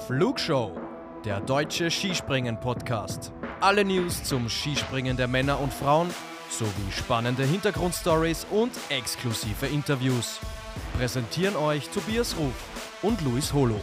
Flugshow, der deutsche Skispringen-Podcast. Alle News zum Skispringen der Männer und Frauen, sowie spannende Hintergrundstories und exklusive Interviews. Präsentieren euch Tobias Ruf und Luis Holuch.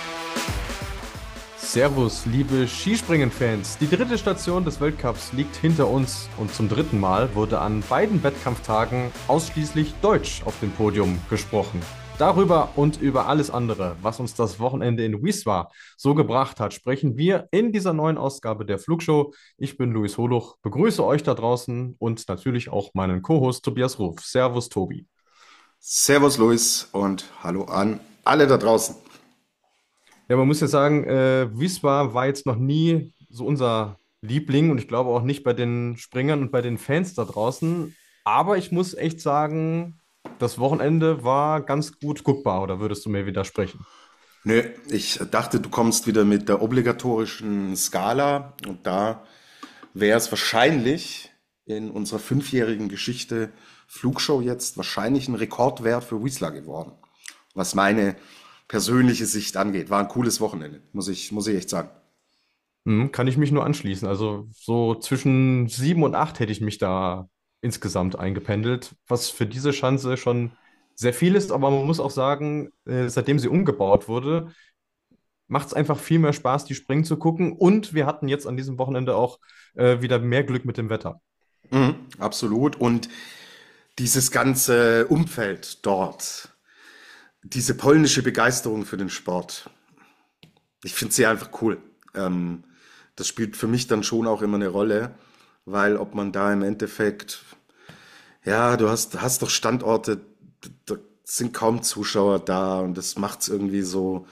Servus, liebe Skispringen-Fans. Die dritte Station des Weltcups liegt hinter uns und zum dritten Mal wurde an beiden Wettkampftagen ausschließlich Deutsch auf dem Podium gesprochen. Darüber und über alles andere, was uns das Wochenende in Wisła so gebracht hat, sprechen wir in dieser neuen Ausgabe der Flugshow. Ich bin Luis Holuch, begrüße euch da draußen und natürlich auch meinen Co-Host Tobias Ruf. Servus, Tobi. Servus, Luis, und hallo an alle da draußen. Ja, man muss ja sagen, Wisła war jetzt noch nie so unser Liebling und ich glaube auch nicht bei den Springern und bei den Fans da draußen. Aber ich muss echt sagen, das Wochenende war ganz gut guckbar, oder würdest du mir widersprechen? Nö, ich dachte, du kommst wieder mit der obligatorischen Skala und da wäre es wahrscheinlich in unserer 5-jährigen Geschichte Flugshow jetzt wahrscheinlich ein Rekordwert für Wisła geworden, was meine persönliche Sicht angeht. War ein cooles Wochenende, muss ich echt sagen. Kann ich mich nur anschließen. Also so zwischen 7 und 8 hätte ich mich da insgesamt eingependelt, was für diese Schanze schon sehr viel ist. Aber man muss auch sagen, seitdem sie umgebaut wurde, macht es einfach viel mehr Spaß, die Springen zu gucken. Und wir hatten jetzt an diesem Wochenende auch wieder mehr Glück mit dem Wetter. Absolut. Und dieses ganze Umfeld dort, diese polnische Begeisterung für den Sport, ich finde sie einfach cool. Das spielt für mich dann schon auch immer eine Rolle, weil ob man da im Endeffekt, ja, du hast doch Standorte, da sind kaum Zuschauer da und das macht es irgendwie so,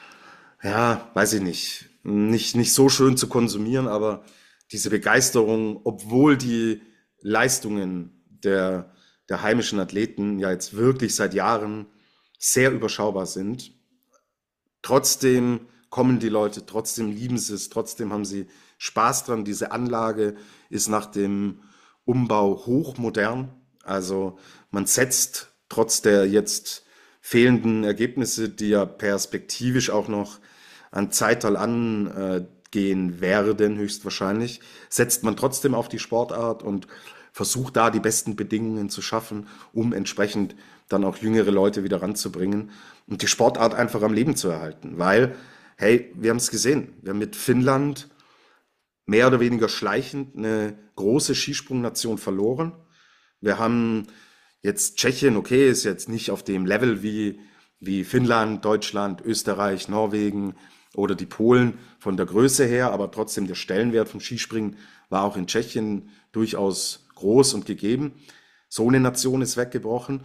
ja, weiß ich nicht so schön zu konsumieren, aber diese Begeisterung, obwohl die Leistungen der heimischen Athleten ja jetzt wirklich seit Jahren sehr überschaubar sind, trotzdem kommen die Leute, trotzdem lieben sie es, trotzdem haben sie Spaß dran. Diese Anlage ist nach dem Umbau hochmodern. Also man setzt trotz der jetzt fehlenden Ergebnisse, die ja perspektivisch auch noch an Zeittal angehen werden, höchstwahrscheinlich, setzt man trotzdem auf die Sportart und versucht da die besten Bedingungen zu schaffen, um entsprechend dann auch jüngere Leute wieder ranzubringen und die Sportart einfach am Leben zu erhalten. Weil, hey, wir haben es gesehen, wir haben mit Finnland mehr oder weniger schleichend eine große Skisprungnation verloren. Wir haben jetzt Tschechien, okay, ist jetzt nicht auf dem Level wie Finnland, Deutschland, Österreich, Norwegen oder die Polen von der Größe her, aber trotzdem der Stellenwert vom Skispringen war auch in Tschechien durchaus groß und gegeben. So eine Nation ist weggebrochen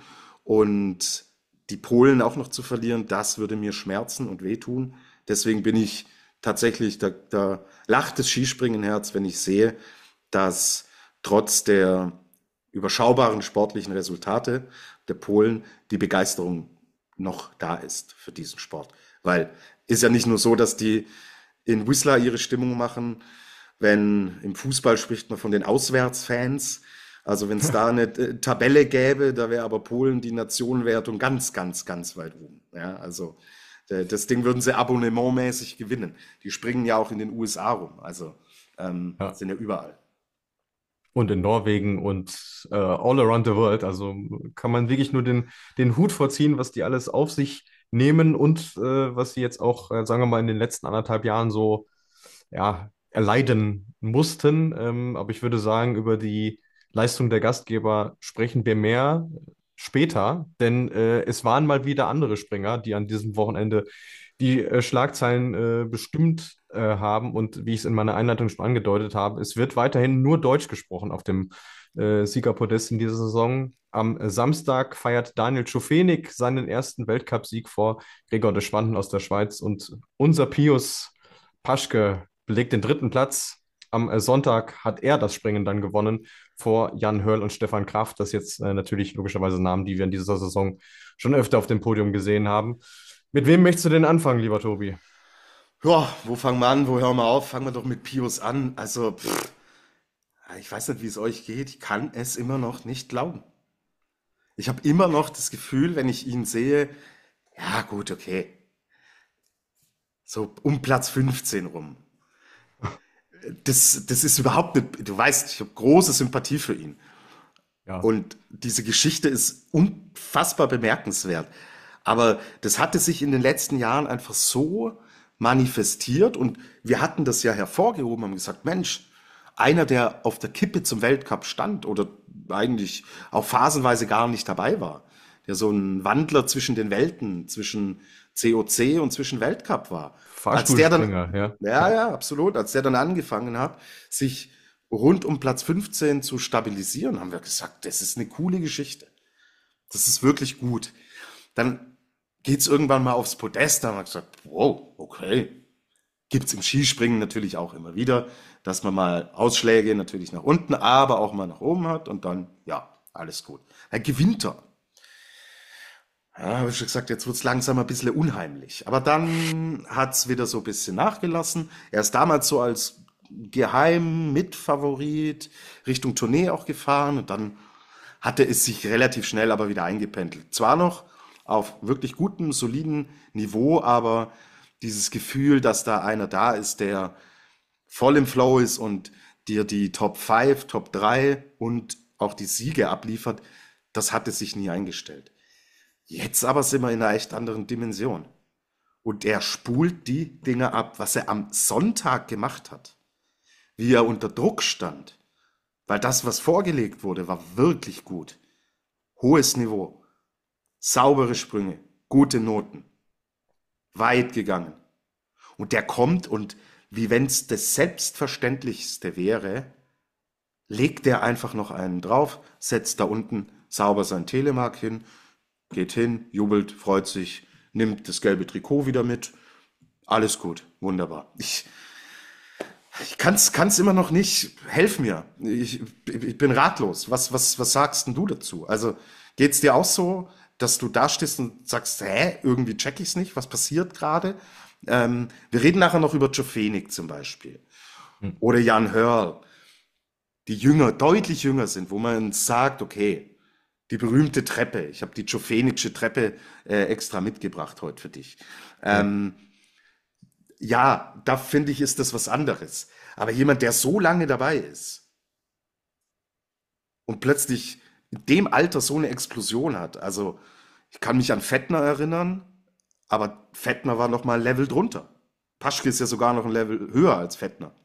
und die Polen auch noch zu verlieren, das würde mir schmerzen und wehtun. Deswegen bin ich tatsächlich, da lacht das Skispringenherz, wenn ich sehe, dass trotz der überschaubaren sportlichen Resultate der Polen die Begeisterung noch da ist für diesen Sport. Weil ist ja nicht nur so, dass die in Wisła ihre Stimmung machen, wenn im Fußball spricht man von den Auswärtsfans. Also wenn es da eine Tabelle gäbe, da wäre aber Polen die Nationenwertung ganz, ganz, ganz weit oben. Ja, also das Ding würden sie abonnementmäßig gewinnen. Die springen ja auch in den USA rum, also Ja. sind ja überall. Und in Norwegen und all around the world. Also kann man wirklich nur den Hut vorziehen, was die alles auf sich nehmen und was sie jetzt auch, sagen wir mal, in den letzten 1,5 Jahren so ja, erleiden mussten. Aber ich würde sagen, über die Leistung der Gastgeber sprechen wir mehr später, denn es waren mal wieder andere Springer, die an diesem Wochenende die Schlagzeilen bestimmt haben. Und wie ich es in meiner Einleitung schon angedeutet habe, es wird weiterhin nur Deutsch gesprochen auf dem Siegerpodest in dieser Saison. Am Samstag feiert Daniel Tschofenig seinen ersten Weltcupsieg vor Gregor de Schwanden aus der Schweiz und unser Pius Paschke belegt den dritten Platz. Am Sonntag hat er das Springen dann gewonnen vor Jan Hörl und Stefan Kraft. Das jetzt natürlich logischerweise Namen, die wir in dieser Saison schon öfter auf dem Podium gesehen haben. Mit wem möchtest du denn anfangen, lieber Tobi? Ja, wo fangen wir an, wo hören wir auf? Fangen wir doch mit Pius an. Also, ich weiß nicht, wie es euch geht. Ich kann es immer noch nicht glauben. Ich habe immer noch das Gefühl, wenn ich ihn sehe, ja gut, okay, so um Platz 15 rum. Das ist überhaupt nicht, du weißt, ich habe große Sympathie für ihn. Ja, Und diese Geschichte ist unfassbar bemerkenswert. Aber das hatte sich in den letzten Jahren einfach so manifestiert und wir hatten das ja hervorgehoben, haben gesagt, Mensch, einer, der auf der Kippe zum Weltcup stand oder eigentlich auch phasenweise gar nicht dabei war, der so ein Wandler zwischen den Welten, zwischen COC und zwischen Weltcup war. Als der dann, Fahrstuhlspringer, ja. ja, ja, absolut, als der dann angefangen hat, sich rund um Platz 15 zu stabilisieren, haben wir gesagt, das ist eine coole Geschichte. Das ist wirklich gut. Dann geht's irgendwann mal aufs Podest, da haben wir gesagt, wow, okay. Gibt's im Skispringen natürlich auch immer wieder, dass man mal Ausschläge natürlich nach unten, aber auch mal nach oben hat und dann, ja, alles gut. Dann gewinnt er. Ja, habe ich schon gesagt, jetzt wird's langsam ein bisschen unheimlich. Aber dann hat's wieder so ein bisschen nachgelassen. Er ist damals so als geheim Mitfavorit Richtung Tournee auch gefahren und dann hatte es sich relativ schnell aber wieder eingependelt. Zwar noch auf wirklich gutem, soliden Niveau, aber dieses Gefühl, dass da einer da ist, der voll im Flow ist und dir die Top 5, Top 3 und auch die Siege abliefert, das hatte sich nie eingestellt. Jetzt aber sind wir in einer echt anderen Dimension. Und er spult die Dinge ab, was er am Sonntag gemacht hat, wie er unter Druck stand. Weil das, was vorgelegt wurde, war wirklich gut. Hohes Niveau, saubere Sprünge, gute Noten, weit gegangen. Und der kommt und wie wenn es das Selbstverständlichste wäre, legt der einfach noch einen drauf, setzt da unten sauber sein Telemark hin, geht hin, jubelt, freut sich, nimmt das gelbe Trikot wieder mit. Alles gut, wunderbar. Ich kann's immer noch nicht. Helf mir. Ich bin ratlos. Was sagst denn du dazu? Also geht's dir auch so, dass du da stehst und sagst, hä, irgendwie check ich's nicht, was passiert gerade? Wir reden nachher noch über Joe Fenech zum Beispiel. Hm. Oder Jan Hörl, die jünger, deutlich jünger sind, wo man sagt, okay, die berühmte Treppe. Ich habe die Joe Fenechsche Treppe extra mitgebracht heute für dich. Ja. Ähm, ja, da finde ich, ist das was anderes. Aber jemand, der so lange dabei ist und plötzlich in dem Alter so eine Explosion hat. Also, ich kann mich an Fettner erinnern, aber Fettner war noch mal ein Level drunter. Paschke ist ja sogar noch ein Level höher als Fettner.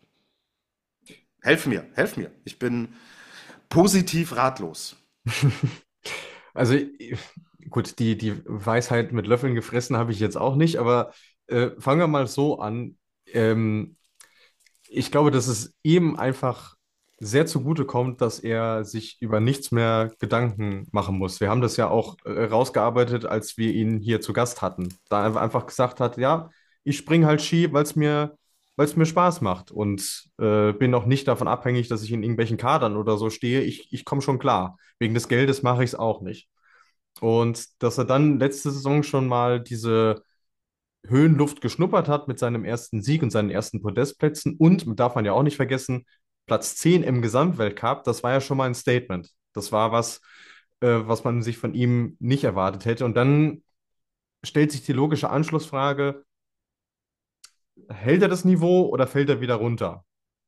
Helf mir. Ich bin positiv ratlos. Also gut, die Weisheit mit Löffeln gefressen habe ich jetzt auch nicht, aber fangen wir mal so an. Ähm, Ich glaube, dass es ihm einfach sehr zugute kommt, dass er sich über nichts mehr Gedanken machen muss. Wir haben das ja auch rausgearbeitet, als wir ihn hier zu Gast hatten. Da er einfach gesagt hat, ja, ich springe halt Ski, weil es mir Spaß macht und bin auch nicht davon abhängig, dass ich in irgendwelchen Kadern oder so stehe. Ich komme schon klar. Wegen des Geldes mache ich es auch nicht. Und dass er dann letzte Saison schon mal diese Höhenluft geschnuppert hat mit seinem ersten Sieg und seinen ersten Podestplätzen und, darf man ja auch nicht vergessen, Platz 10 im Gesamtweltcup, das war ja schon mal ein Statement. Das war was, was man sich von ihm nicht erwartet hätte. Und dann stellt sich die logische Anschlussfrage, hält er das Niveau oder fällt er wieder runter?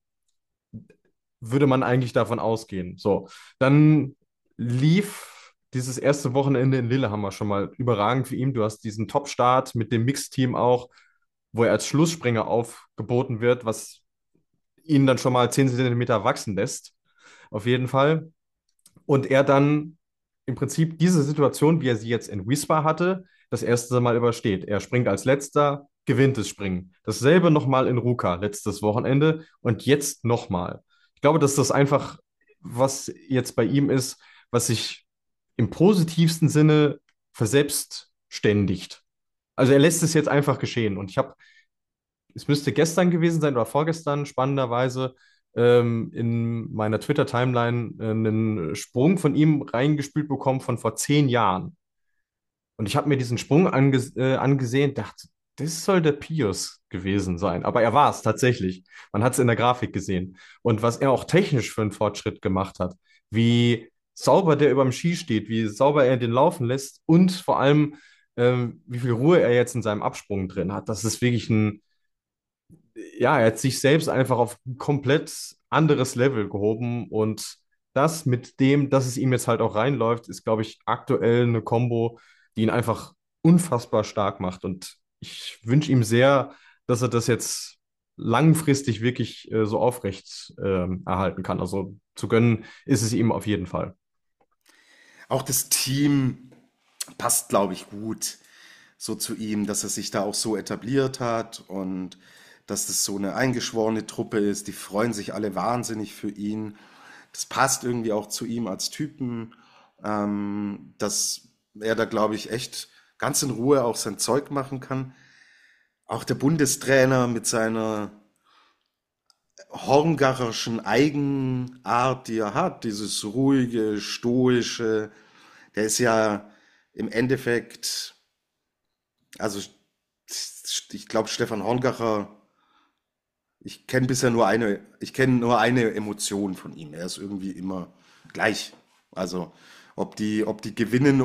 Würde man eigentlich davon ausgehen. So, dann lief dieses erste Wochenende in Lillehammer schon mal überragend für ihn. Du hast diesen Top-Start mit dem Mixteam auch, wo er als Schlussspringer aufgeboten wird, was ihn dann schon mal 10 Zentimeter wachsen lässt. Auf jeden Fall. Und er dann im Prinzip diese Situation, wie er sie jetzt in Wisła hatte, das erste Mal übersteht. Er springt als Letzter, gewinnt das Springen. Dasselbe nochmal in Ruka letztes Wochenende und jetzt nochmal. Ich glaube, dass das einfach, was jetzt bei ihm ist, was sich im positivsten Sinne verselbstständigt. Also er lässt es jetzt einfach geschehen. Und es müsste gestern gewesen sein oder vorgestern, spannenderweise, in meiner Twitter-Timeline einen Sprung von ihm reingespielt bekommen von vor 10 Jahren. Und ich habe mir diesen Sprung angesehen, dachte, das soll der Pius gewesen sein. Aber er war es tatsächlich. Man hat es in der Grafik gesehen. Und was er auch technisch für einen Fortschritt gemacht hat, wie sauber der über dem Ski steht, wie sauber er den laufen lässt und vor allem, wie viel Ruhe er jetzt in seinem Absprung drin hat, das ist wirklich ein ja, er hat sich selbst einfach auf ein komplett anderes Level gehoben und das mit dem, dass es ihm jetzt halt auch reinläuft, ist, glaube ich, aktuell eine Kombo, die ihn einfach unfassbar stark macht und ich wünsche ihm sehr, dass er das jetzt langfristig wirklich so aufrecht erhalten kann. Also zu gönnen ist es ihm auf jeden Fall. Auch das Team passt, glaube ich, gut so zu ihm, dass er sich da auch so etabliert hat und dass das so eine eingeschworene Truppe ist. Die freuen sich alle wahnsinnig für ihn. Das passt irgendwie auch zu ihm als Typen, dass er da, glaube ich, echt ganz in Ruhe auch sein Zeug machen kann. Auch der Bundestrainer mit seiner horngarrischen Eigenart, die er hat, dieses ruhige, stoische, der ist ja im Endeffekt, also ich glaube, Stefan Horngacher, ich kenne nur eine Emotion von ihm. Er ist irgendwie immer gleich. Also ob die gewinnen,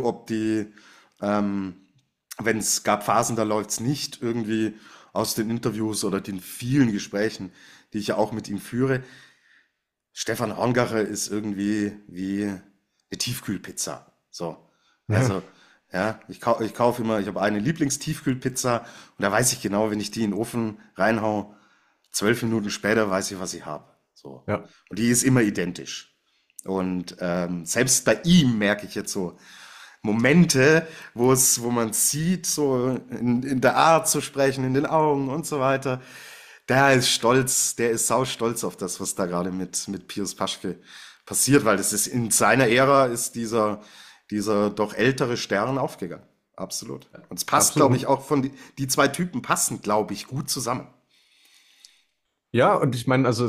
ähm, wenn es gab Phasen, da läuft es nicht irgendwie aus den Interviews oder den vielen Gesprächen, die ich ja auch mit ihm führe. Stefan Horngacher ist irgendwie wie eine Tiefkühlpizza. So. Ja. Also, ja, ich kaufe immer, ich habe eine Lieblingstiefkühlpizza und da weiß ich genau, wenn ich die in den Ofen reinhau, 12 Minuten später weiß ich, was ich habe. So. Ja. Und die ist immer identisch. Und selbst bei ihm merke ich jetzt so Momente, wo man sieht, so in der Art zu sprechen, in den Augen und so weiter. Der ist saustolz auf das, was da gerade mit Pius Paschke passiert, weil das ist in seiner Ära ist dieser doch ältere Stern aufgegangen. Absolut. Und es passt, glaube ich, Absolut. auch die zwei Typen passen, glaube ich, gut zusammen. Ja, und ich meine, also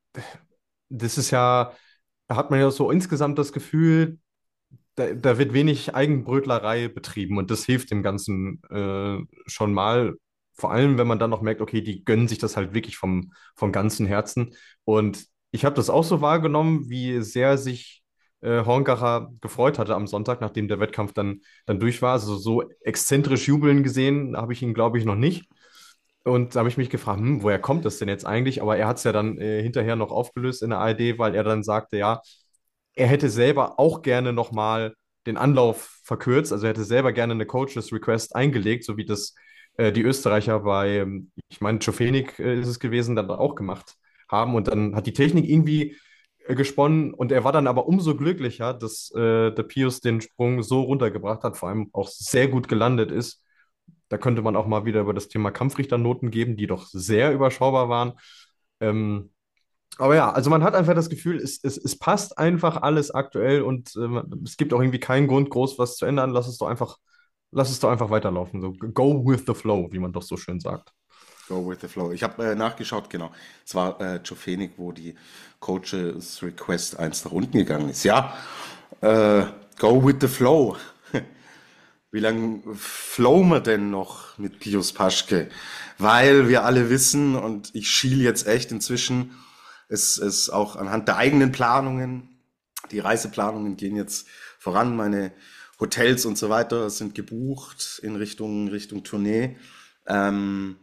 das ist ja, da hat man ja so insgesamt das Gefühl, da wird wenig Eigenbrötlerei betrieben und das hilft dem Ganzen schon mal. Vor allem, wenn man dann noch merkt, okay, die gönnen sich das halt wirklich vom ganzen Herzen. Und ich habe das auch so wahrgenommen, wie sehr sich Horngacher gefreut hatte am Sonntag, nachdem der Wettkampf dann durch war. Also so exzentrisch jubeln gesehen habe ich ihn, glaube ich, noch nicht. Und da habe ich mich gefragt, woher kommt das denn jetzt eigentlich? Aber er hat es ja dann hinterher noch aufgelöst in der ARD, weil er dann sagte, ja, er hätte selber auch gerne nochmal den Anlauf verkürzt. Also er hätte selber gerne eine Coaches Request eingelegt, so wie das die Österreicher bei, ich meine, Jofenik ist es gewesen, dann auch gemacht haben. Und dann hat die Technik irgendwie gesponnen und er war dann aber umso glücklicher, dass der Pius den Sprung so runtergebracht hat, vor allem auch sehr gut gelandet ist. Da könnte man auch mal wieder über das Thema Kampfrichternoten geben, die doch sehr überschaubar waren. Ähm, aber ja, also man hat einfach das Gefühl, es passt einfach alles aktuell und es gibt auch irgendwie keinen Grund, groß was zu ändern. Lass es doch einfach weiterlaufen. So, go with the flow, wie man doch so schön sagt. Go with the flow. Ich habe nachgeschaut, genau. Es war Joe Fenech, wo die Coaches Request eins nach unten gegangen ist. Ja, äh, go with the flow. Wie lange flowen wir denn noch mit Pius Paschke? Weil wir alle wissen, und ich schiel jetzt echt inzwischen, es ist auch anhand der eigenen Planungen, die Reiseplanungen gehen jetzt voran, meine Hotels und so weiter sind gebucht in Richtung Tournee. Ähm,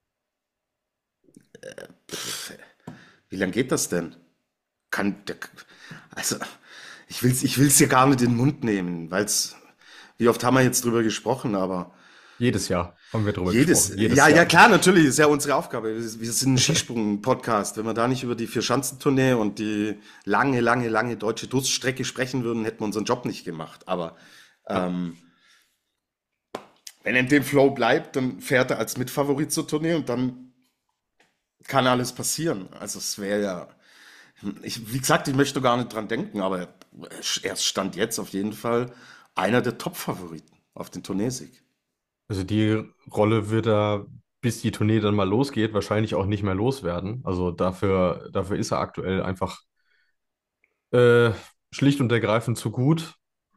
wie lange geht das denn? Kann, der, also, ich will's hier gar nicht in den Mund nehmen, wie oft haben wir jetzt drüber gesprochen, aber Jedes Jahr haben wir drüber gesprochen. Jedes ja Jahr. klar, natürlich, ist ja unsere Aufgabe. Wir sind ein Skisprung-Podcast. Wenn wir da nicht über die Vier-Schanzentournee und die lange deutsche Durststrecke sprechen würden, hätten wir unseren Job nicht gemacht. Aber Ja, ähm, wenn er in dem Flow bleibt, dann fährt er als Mitfavorit zur Tournee und dann kann alles passieren. Also es wäre ja, wie gesagt, ich möchte gar nicht dran denken, aber er stand jetzt auf jeden Fall einer der Top-Favoriten auf den Tourneesieg. also die Rolle wird er, bis die Tournee dann mal losgeht, wahrscheinlich auch nicht mehr loswerden. Also dafür ist er aktuell einfach äh, schlicht und ergreifend zu gut.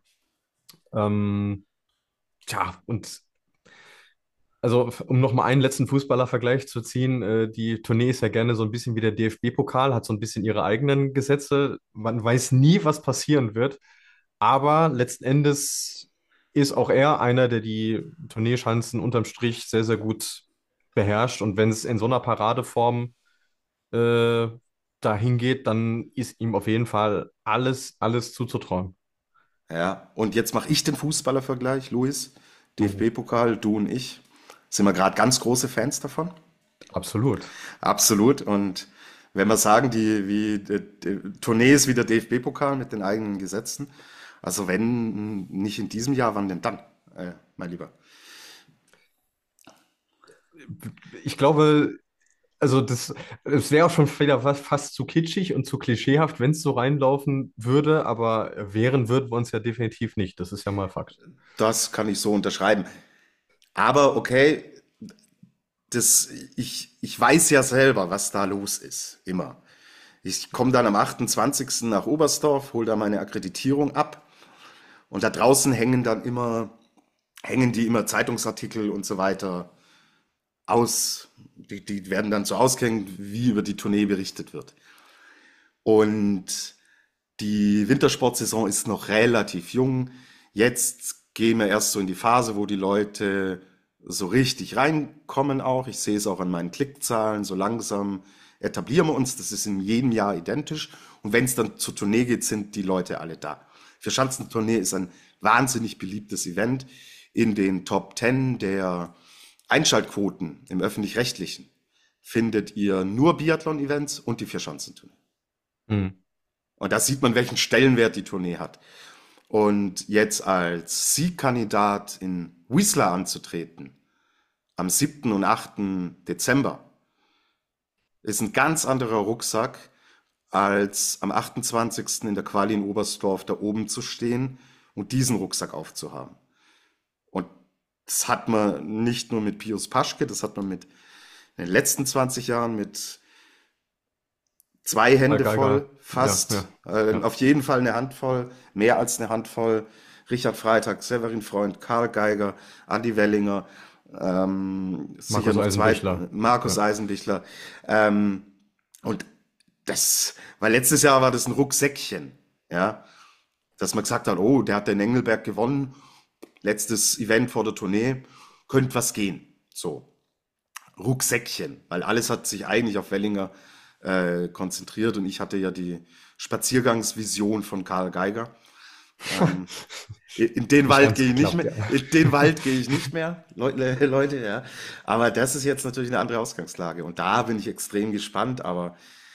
Ähm, tja, und also, um noch mal einen letzten Fußballervergleich zu ziehen, die Tournee ist ja gerne so ein bisschen wie der DFB-Pokal, hat so ein bisschen ihre eigenen Gesetze. Man weiß nie, was passieren wird, aber letzten Endes ist auch er einer, der die Turnierschanzen unterm Strich sehr, sehr gut beherrscht. Und wenn es in so einer Paradeform äh, dahin geht, dann ist ihm auf jeden Fall alles zuzutrauen. Ja, und jetzt mache ich den Fußballervergleich, Luis. Mhm. DFB-Pokal, du und ich. Sind wir gerade ganz große Fans davon? Absolut. Absolut. Und wenn wir sagen, die Tournee ist wie der DFB-Pokal mit den eigenen Gesetzen, also wenn nicht in diesem Jahr, wann denn dann, mein Lieber? Ich glaube, also es wäre auch schon wieder fast zu kitschig und zu klischeehaft, wenn es so reinlaufen würde, aber wehren würden wir uns ja definitiv nicht. Das ist ja mal Fakt. Das kann ich so unterschreiben. Aber okay, ich weiß ja selber, was da los ist, immer. Ich komme dann am 28. nach Oberstdorf, hole da meine Akkreditierung ab und da draußen hängen die immer Zeitungsartikel und so weiter aus. Die werden dann so ausgehängt, wie über die Tournee berichtet wird. Und die Wintersportsaison ist noch relativ jung. Jetzt gehen wir erst so in die Phase, wo die Leute so richtig reinkommen auch. Ich sehe es auch an meinen Klickzahlen. So langsam etablieren wir uns. Das ist in jedem Jahr identisch. Und wenn es dann zur Tournee geht, sind die Leute alle da. Für Schanzentournee ist ein wahnsinnig beliebtes Event. In den Top 10 der Einschaltquoten im Öffentlich-Rechtlichen findet ihr nur Biathlon-Events und die Vierschanzentournee. Mhm. Und da sieht man, welchen Stellenwert die Tournee hat. Und jetzt als Siegkandidat in Whistler anzutreten, am 7. und 8. Dezember, ist ein ganz anderer Rucksack, als am 28. in der Quali in Oberstdorf da oben zu stehen und diesen Rucksack aufzuhaben. Und das hat man nicht nur mit Pius Paschke, das hat man in den letzten 20 Jahren mit zwei Karl Hände Geiger, voll, ja, fast, ja, ja. auf jeden Fall eine Handvoll, mehr als eine Handvoll. Richard Freitag, Severin Freund, Karl Geiger, Andi Wellinger, sicher Markus noch zwei, Eisenbichler. Markus Ja. Eisenbichler. Ähm, und weil letztes Jahr war das ein Rucksäckchen, ja, dass man gesagt hat, oh, der hat den Engelberg gewonnen, letztes Event vor der Tournee, könnte was gehen. So, Rucksäckchen, weil alles hat sich eigentlich auf Wellinger konzentriert und ich hatte ja die Spaziergangsvision von Karl Geiger. Ähm, in den Nicht Wald ganz gehe ich nicht geklappt, mehr, ja. in den Wald gehe ich nicht mehr, Leute, ja. Aber das ist jetzt natürlich eine andere Ausgangslage und da bin ich extrem gespannt, aber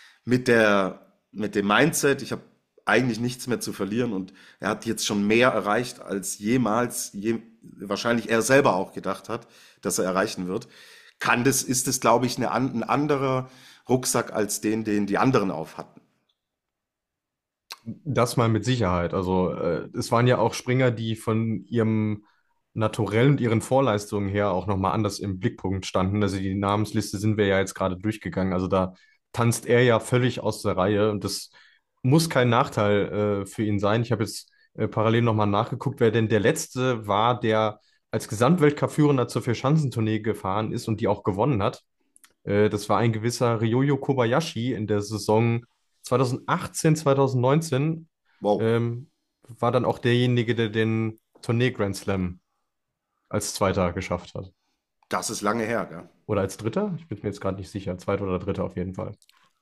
mit dem Mindset, ich habe eigentlich nichts mehr zu verlieren und er hat jetzt schon mehr erreicht, als wahrscheinlich er selber auch gedacht hat, dass er erreichen wird. Ist es, glaube ich, ein anderer Rucksack als den die anderen auf hatten. Das mal mit Sicherheit. Also es waren ja auch Springer, die von ihrem Naturell und ihren Vorleistungen her auch nochmal anders im Blickpunkt standen. Also die Namensliste sind wir ja jetzt gerade durchgegangen. Also da tanzt er ja völlig aus der Reihe und das muss kein Nachteil für ihn sein. Ich habe jetzt parallel nochmal nachgeguckt, wer denn der Letzte war, der als Gesamtweltcup-Führender zur Vierschanzentournee gefahren ist und die auch gewonnen hat. Das war ein gewisser Ryoyo Kobayashi in der Saison 2018, 2019. Wow, War dann auch derjenige, der den Tournee Grand Slam als Zweiter geschafft hat. das ist lange her, gell? Oder als Dritter? Ich bin mir jetzt gerade nicht sicher. Zweiter oder Dritter auf jeden Fall.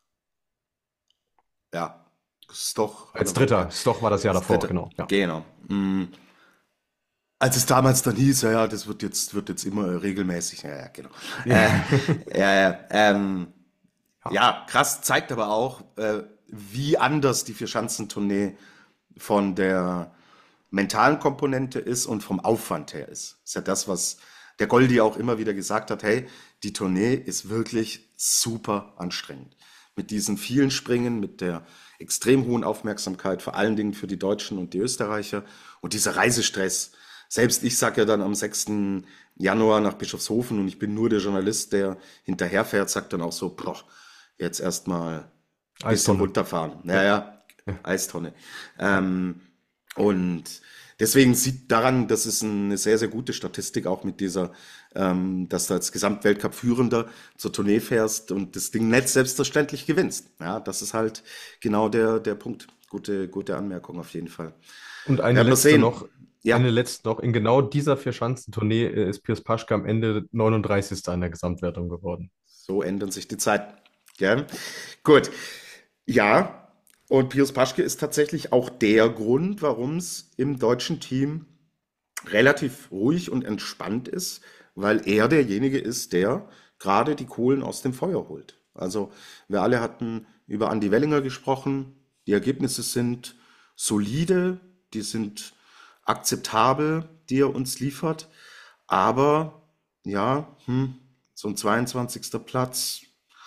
Ja, Stoch Als oder war, Dritter. Stoch war das Jahr das davor, dritte, genau. Ja. genau. Als es damals dann hieß, ja, ja, das wird jetzt immer regelmäßig, ja, ja, genau. Äh, ja, ja, Ja. ja, krass, zeigt aber auch, wie anders die Vierschanzentournee von der mentalen Komponente ist und vom Aufwand her ist. Ist ja das, was der Goldi auch immer wieder gesagt hat, hey, die Tournee ist wirklich super anstrengend. Mit diesen vielen Springen, mit der extrem hohen Aufmerksamkeit, vor allen Dingen für die Deutschen und die Österreicher und dieser Reisestress. Selbst ich sage ja dann am 6. Januar nach Bischofshofen und ich bin nur der Journalist, der hinterherfährt, sagt dann auch so, boah, jetzt erstmal bisschen Eistonne. runterfahren. Ja. Naja, Ja. Eistonne. Ähm, und deswegen sieht daran, das ist eine sehr, sehr gute Statistik, auch mit dass du als Gesamtweltcup-Führender zur Tournee fährst und das Ding nicht selbstverständlich gewinnst. Ja, das ist halt genau der Punkt. Gute Anmerkung auf jeden Fall. Und Werden wir sehen. Ja, eine letzte noch. In genau dieser Vierschanzentournee ist Piers Paschke am Ende 39. in der Gesamtwertung geworden. so ändern sich die Zeiten. Gell? Gut. Ja, und Pius Paschke ist tatsächlich auch der Grund, warum es im deutschen Team relativ ruhig und entspannt ist, weil er derjenige ist, der gerade die Kohlen aus dem Feuer holt. Also wir alle hatten über Andi Wellinger gesprochen. Die Ergebnisse sind solide, die sind akzeptabel, die er uns liefert. Aber ja, so ein 22. Platz,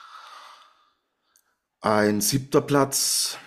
ein 7. Platz,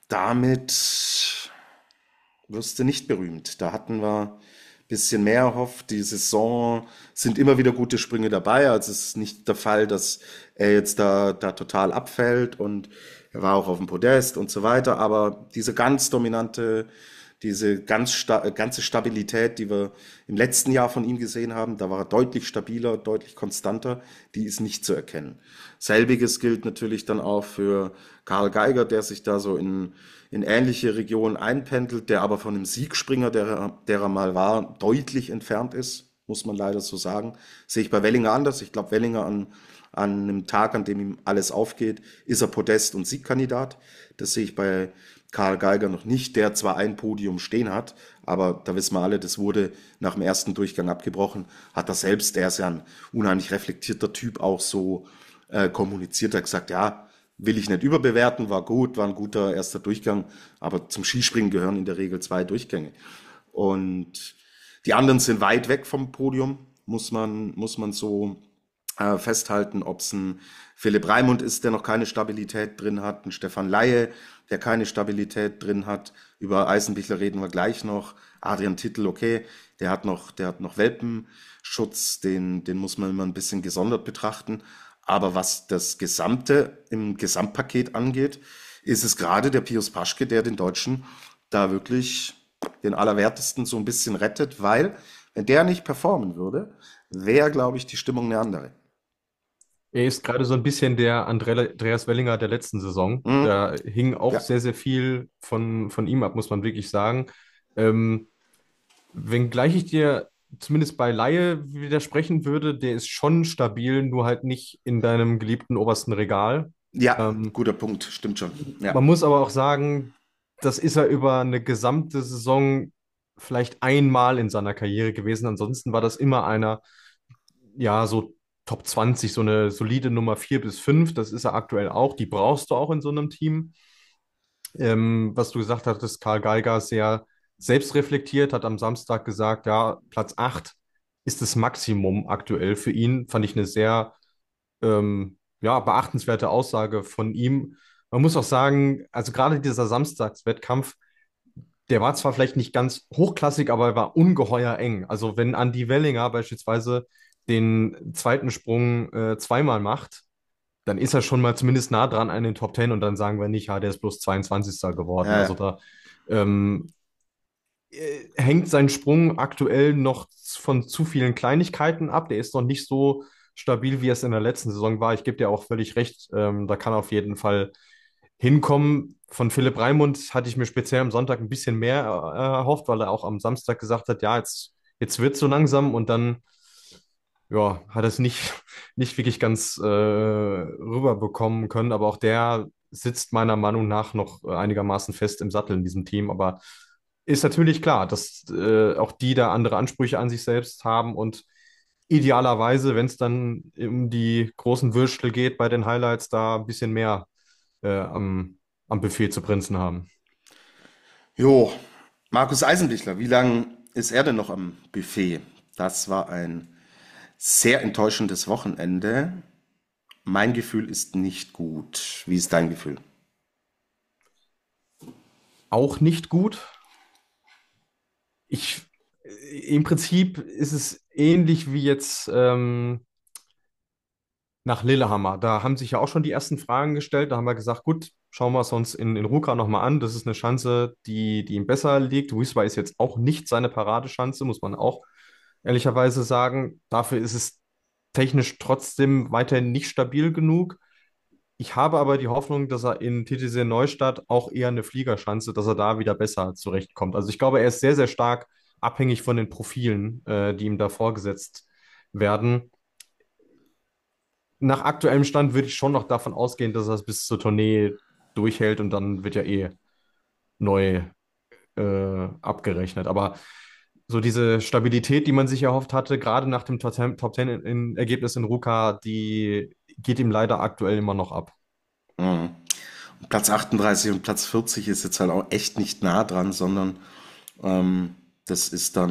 damit wirst du nicht berühmt. Da hatten wir ein bisschen mehr erhofft. Die Saison sind immer wieder gute Sprünge dabei. Also es ist nicht der Fall, dass er jetzt da total abfällt und er war auch auf dem Podest und so weiter. Aber diese ganz dominante, diese ganze Stabilität, die wir im letzten Jahr von ihm gesehen haben, da war er deutlich stabiler, deutlich konstanter, die ist nicht zu erkennen. Selbiges gilt natürlich dann auch für Karl Geiger, der sich da so in ähnliche Regionen einpendelt, der aber von einem Siegspringer, der er mal war, deutlich entfernt ist, muss man leider so sagen. Sehe ich bei Wellinger anders. Ich glaube, Wellinger an einem Tag, an dem ihm alles aufgeht, ist er Podest- und Siegkandidat. Das sehe ich bei Karl Geiger noch nicht, der zwar ein Podium stehen hat, aber da wissen wir alle, das wurde nach dem ersten Durchgang abgebrochen, hat er selbst, der ist ja ein unheimlich reflektierter Typ, auch so kommuniziert, hat gesagt, ja, will ich nicht überbewerten, war gut, war ein guter erster Durchgang, aber zum Skispringen gehören in der Regel 2 Durchgänge. Und die anderen sind weit weg vom Podium, muss man so festhalten, ob es ein Philipp Raimund ist, der noch keine Stabilität drin hat, ein Stefan Laie, der keine Stabilität drin hat. Über Eisenbichler reden wir gleich noch. Adrian Tittel, okay, der hat noch Welpenschutz, den muss man immer ein bisschen gesondert betrachten. Aber was das Gesamte im Gesamtpaket angeht, ist es gerade der Pius Paschke, der den Deutschen da wirklich den Allerwertesten so ein bisschen rettet, weil wenn der nicht performen würde, wäre, glaube ich, die Stimmung eine andere. Er ist gerade so ein bisschen der Andreas Wellinger der letzten Saison. Mhm. Da hing auch Ja, sehr, sehr viel von ihm ab, muss man wirklich sagen. Ähm, Wenngleich ich dir zumindest bei Laie widersprechen würde, der ist schon stabil, nur halt nicht in deinem geliebten obersten Regal. ja, Ähm, guter Punkt, stimmt schon. Ja, Man muss aber auch sagen, das ist er über eine gesamte Saison vielleicht einmal in seiner Karriere gewesen. Ansonsten war das immer einer, ja, so Top 20, so eine solide Nummer 4 bis 5. Das ist er aktuell auch. Die brauchst du auch in so einem Team. Was du gesagt hattest, Karl Geiger sehr selbstreflektiert, hat am Samstag gesagt, ja, Platz 8 ist das Maximum aktuell für ihn. Fand ich eine sehr ja, beachtenswerte Aussage von ihm. Man muss auch sagen, also gerade dieser Samstagswettkampf, der war zwar vielleicht nicht ganz hochklassig, aber er war ungeheuer eng. Also wenn Andy Wellinger beispielsweise den zweiten Sprung zweimal macht, dann ist er schon mal zumindest nah dran an den Top 10 und dann sagen wir nicht, ja, der ist bloß 22. geworden. ja, Also ja. da ähm, hängt sein Sprung aktuell noch von zu vielen Kleinigkeiten ab. Der ist noch nicht so stabil, wie es in der letzten Saison war. Ich gebe dir auch völlig recht. Da kann er auf jeden Fall hinkommen. Von Philipp Raimund hatte ich mir speziell am Sonntag ein bisschen mehr erhofft, weil er auch am Samstag gesagt hat, ja, jetzt wird es so langsam und dann ja, hat es nicht, nicht wirklich ganz rüberbekommen können, aber auch der sitzt meiner Meinung nach noch einigermaßen fest im Sattel in diesem Team. Aber ist natürlich klar, dass auch die da andere Ansprüche an sich selbst haben und idealerweise, wenn es dann um die großen Würstel geht bei den Highlights, da ein bisschen mehr am Buffet zu prinzen haben. Jo, Markus Eisenbichler, wie lang ist er denn noch am Buffet? Das war ein sehr enttäuschendes Wochenende. Mein Gefühl ist nicht gut. Wie ist dein Gefühl? Auch nicht gut. Ich, Im Prinzip ist es ähnlich wie jetzt nach Lillehammer. Da haben sich ja auch schon die ersten Fragen gestellt. Da haben wir gesagt, gut, schauen wir es uns in Ruka nochmal an. Das ist eine Schanze, die ihm besser liegt. Wiswa ist jetzt auch nicht seine Paradeschanze, muss man auch ehrlicherweise sagen. Dafür ist es technisch trotzdem weiterhin nicht stabil genug. Ich habe aber die Hoffnung, dass er in TTC Neustadt auch eher eine Fliegerschanze, dass er da wieder besser zurechtkommt. Also ich glaube, er ist sehr, sehr stark abhängig von den Profilen, die ihm da vorgesetzt werden. nach aktuellem Stand würde ich schon noch davon ausgehen, dass er es bis zur Tournee durchhält und dann wird ja neu abgerechnet. Aber so diese Stabilität, die man sich erhofft hatte, gerade nach dem Top 10 Ergebnis in Ruka, die geht ihm leider aktuell immer noch ab. Mhm. Platz 38 und Platz 40 ist jetzt halt auch echt nicht nah dran, sondern das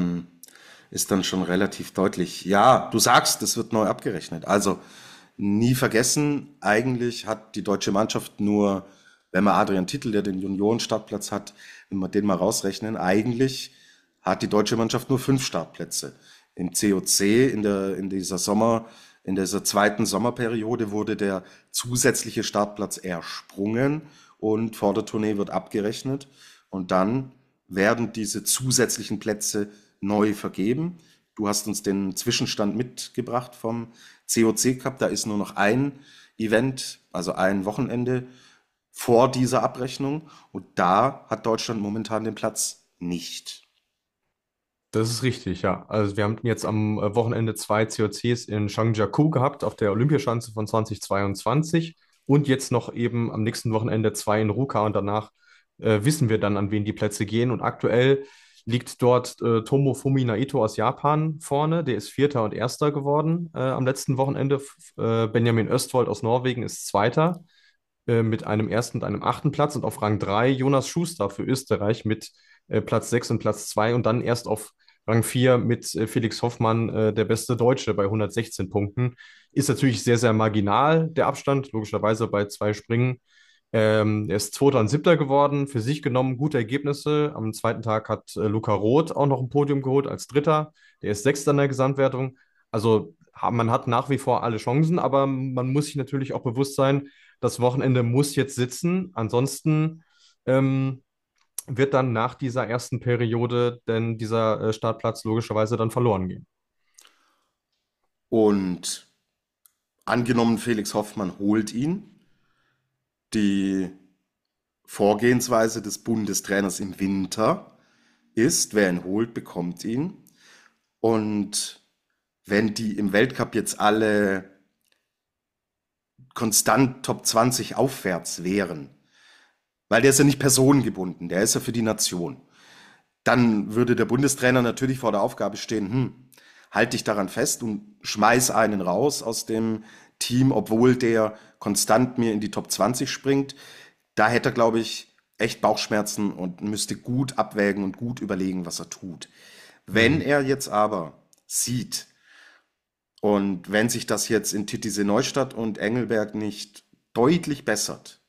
ist dann schon relativ deutlich. Ja, du sagst, es wird neu abgerechnet. Also nie vergessen, eigentlich hat die deutsche Mannschaft nur, wenn man Adrian Tittel, der den Junioren-Startplatz hat, wenn wir den mal rausrechnen, eigentlich hat die deutsche Mannschaft nur 5 Startplätze. Im COC, in dieser zweiten Sommerperiode wurde der zusätzliche Startplatz ersprungen und vor der Tournee wird abgerechnet und dann werden diese zusätzlichen Plätze neu vergeben. Du hast uns den Zwischenstand mitgebracht vom COC Cup. Da ist nur noch ein Event, also ein Wochenende vor dieser Abrechnung. Und da hat Deutschland momentan den Platz nicht. Das ist richtig, ja. Also wir haben jetzt am Wochenende 2 COCs in Zhangjiakou gehabt, auf der Olympiaschanze von 2022 und jetzt noch eben am nächsten Wochenende 2 in Ruka und danach wissen wir dann, an wen die Plätze gehen. Und aktuell liegt dort Tomofumi Naito aus Japan vorne, der ist Vierter und Erster geworden am letzten Wochenende. Benjamin Östwold aus Norwegen ist Zweiter mit einem ersten und einem achten Platz und auf Rang 3 Jonas Schuster für Österreich mit Platz 6 und Platz 2 und dann erst auf Rang 4 mit Felix Hoffmann, der beste Deutsche bei 116 Punkten. Ist natürlich sehr, sehr marginal, der Abstand, logischerweise bei 2 Springen. Er ist Zweiter und Siebter geworden, für sich genommen gute Ergebnisse. Am zweiten Tag hat Luca Roth auch noch ein Podium geholt als Dritter. Der ist Sechster in der Gesamtwertung. Also man hat nach wie vor alle Chancen, aber man muss sich natürlich auch bewusst sein, das Wochenende muss jetzt sitzen. Ansonsten ähm, wird dann nach dieser ersten Periode denn dieser Startplatz logischerweise dann verloren gehen. Und angenommen, Felix Hoffmann holt ihn. Die Vorgehensweise des Bundestrainers im Winter ist, wer ihn holt, bekommt ihn. Und wenn die im Weltcup jetzt alle konstant Top 20 aufwärts wären, weil der ist ja nicht personengebunden, der ist ja für die Nation, dann würde der Bundestrainer natürlich vor der Aufgabe stehen, halt dich daran fest und schmeiß einen raus aus dem Team, obwohl der konstant mir in die Top 20 springt. Da hätte er, glaube ich, echt Bauchschmerzen und müsste gut abwägen und gut überlegen, was er tut. Wenn Mhm. er jetzt aber sieht, und wenn sich das jetzt in Titisee Neustadt und Engelberg nicht deutlich bessert,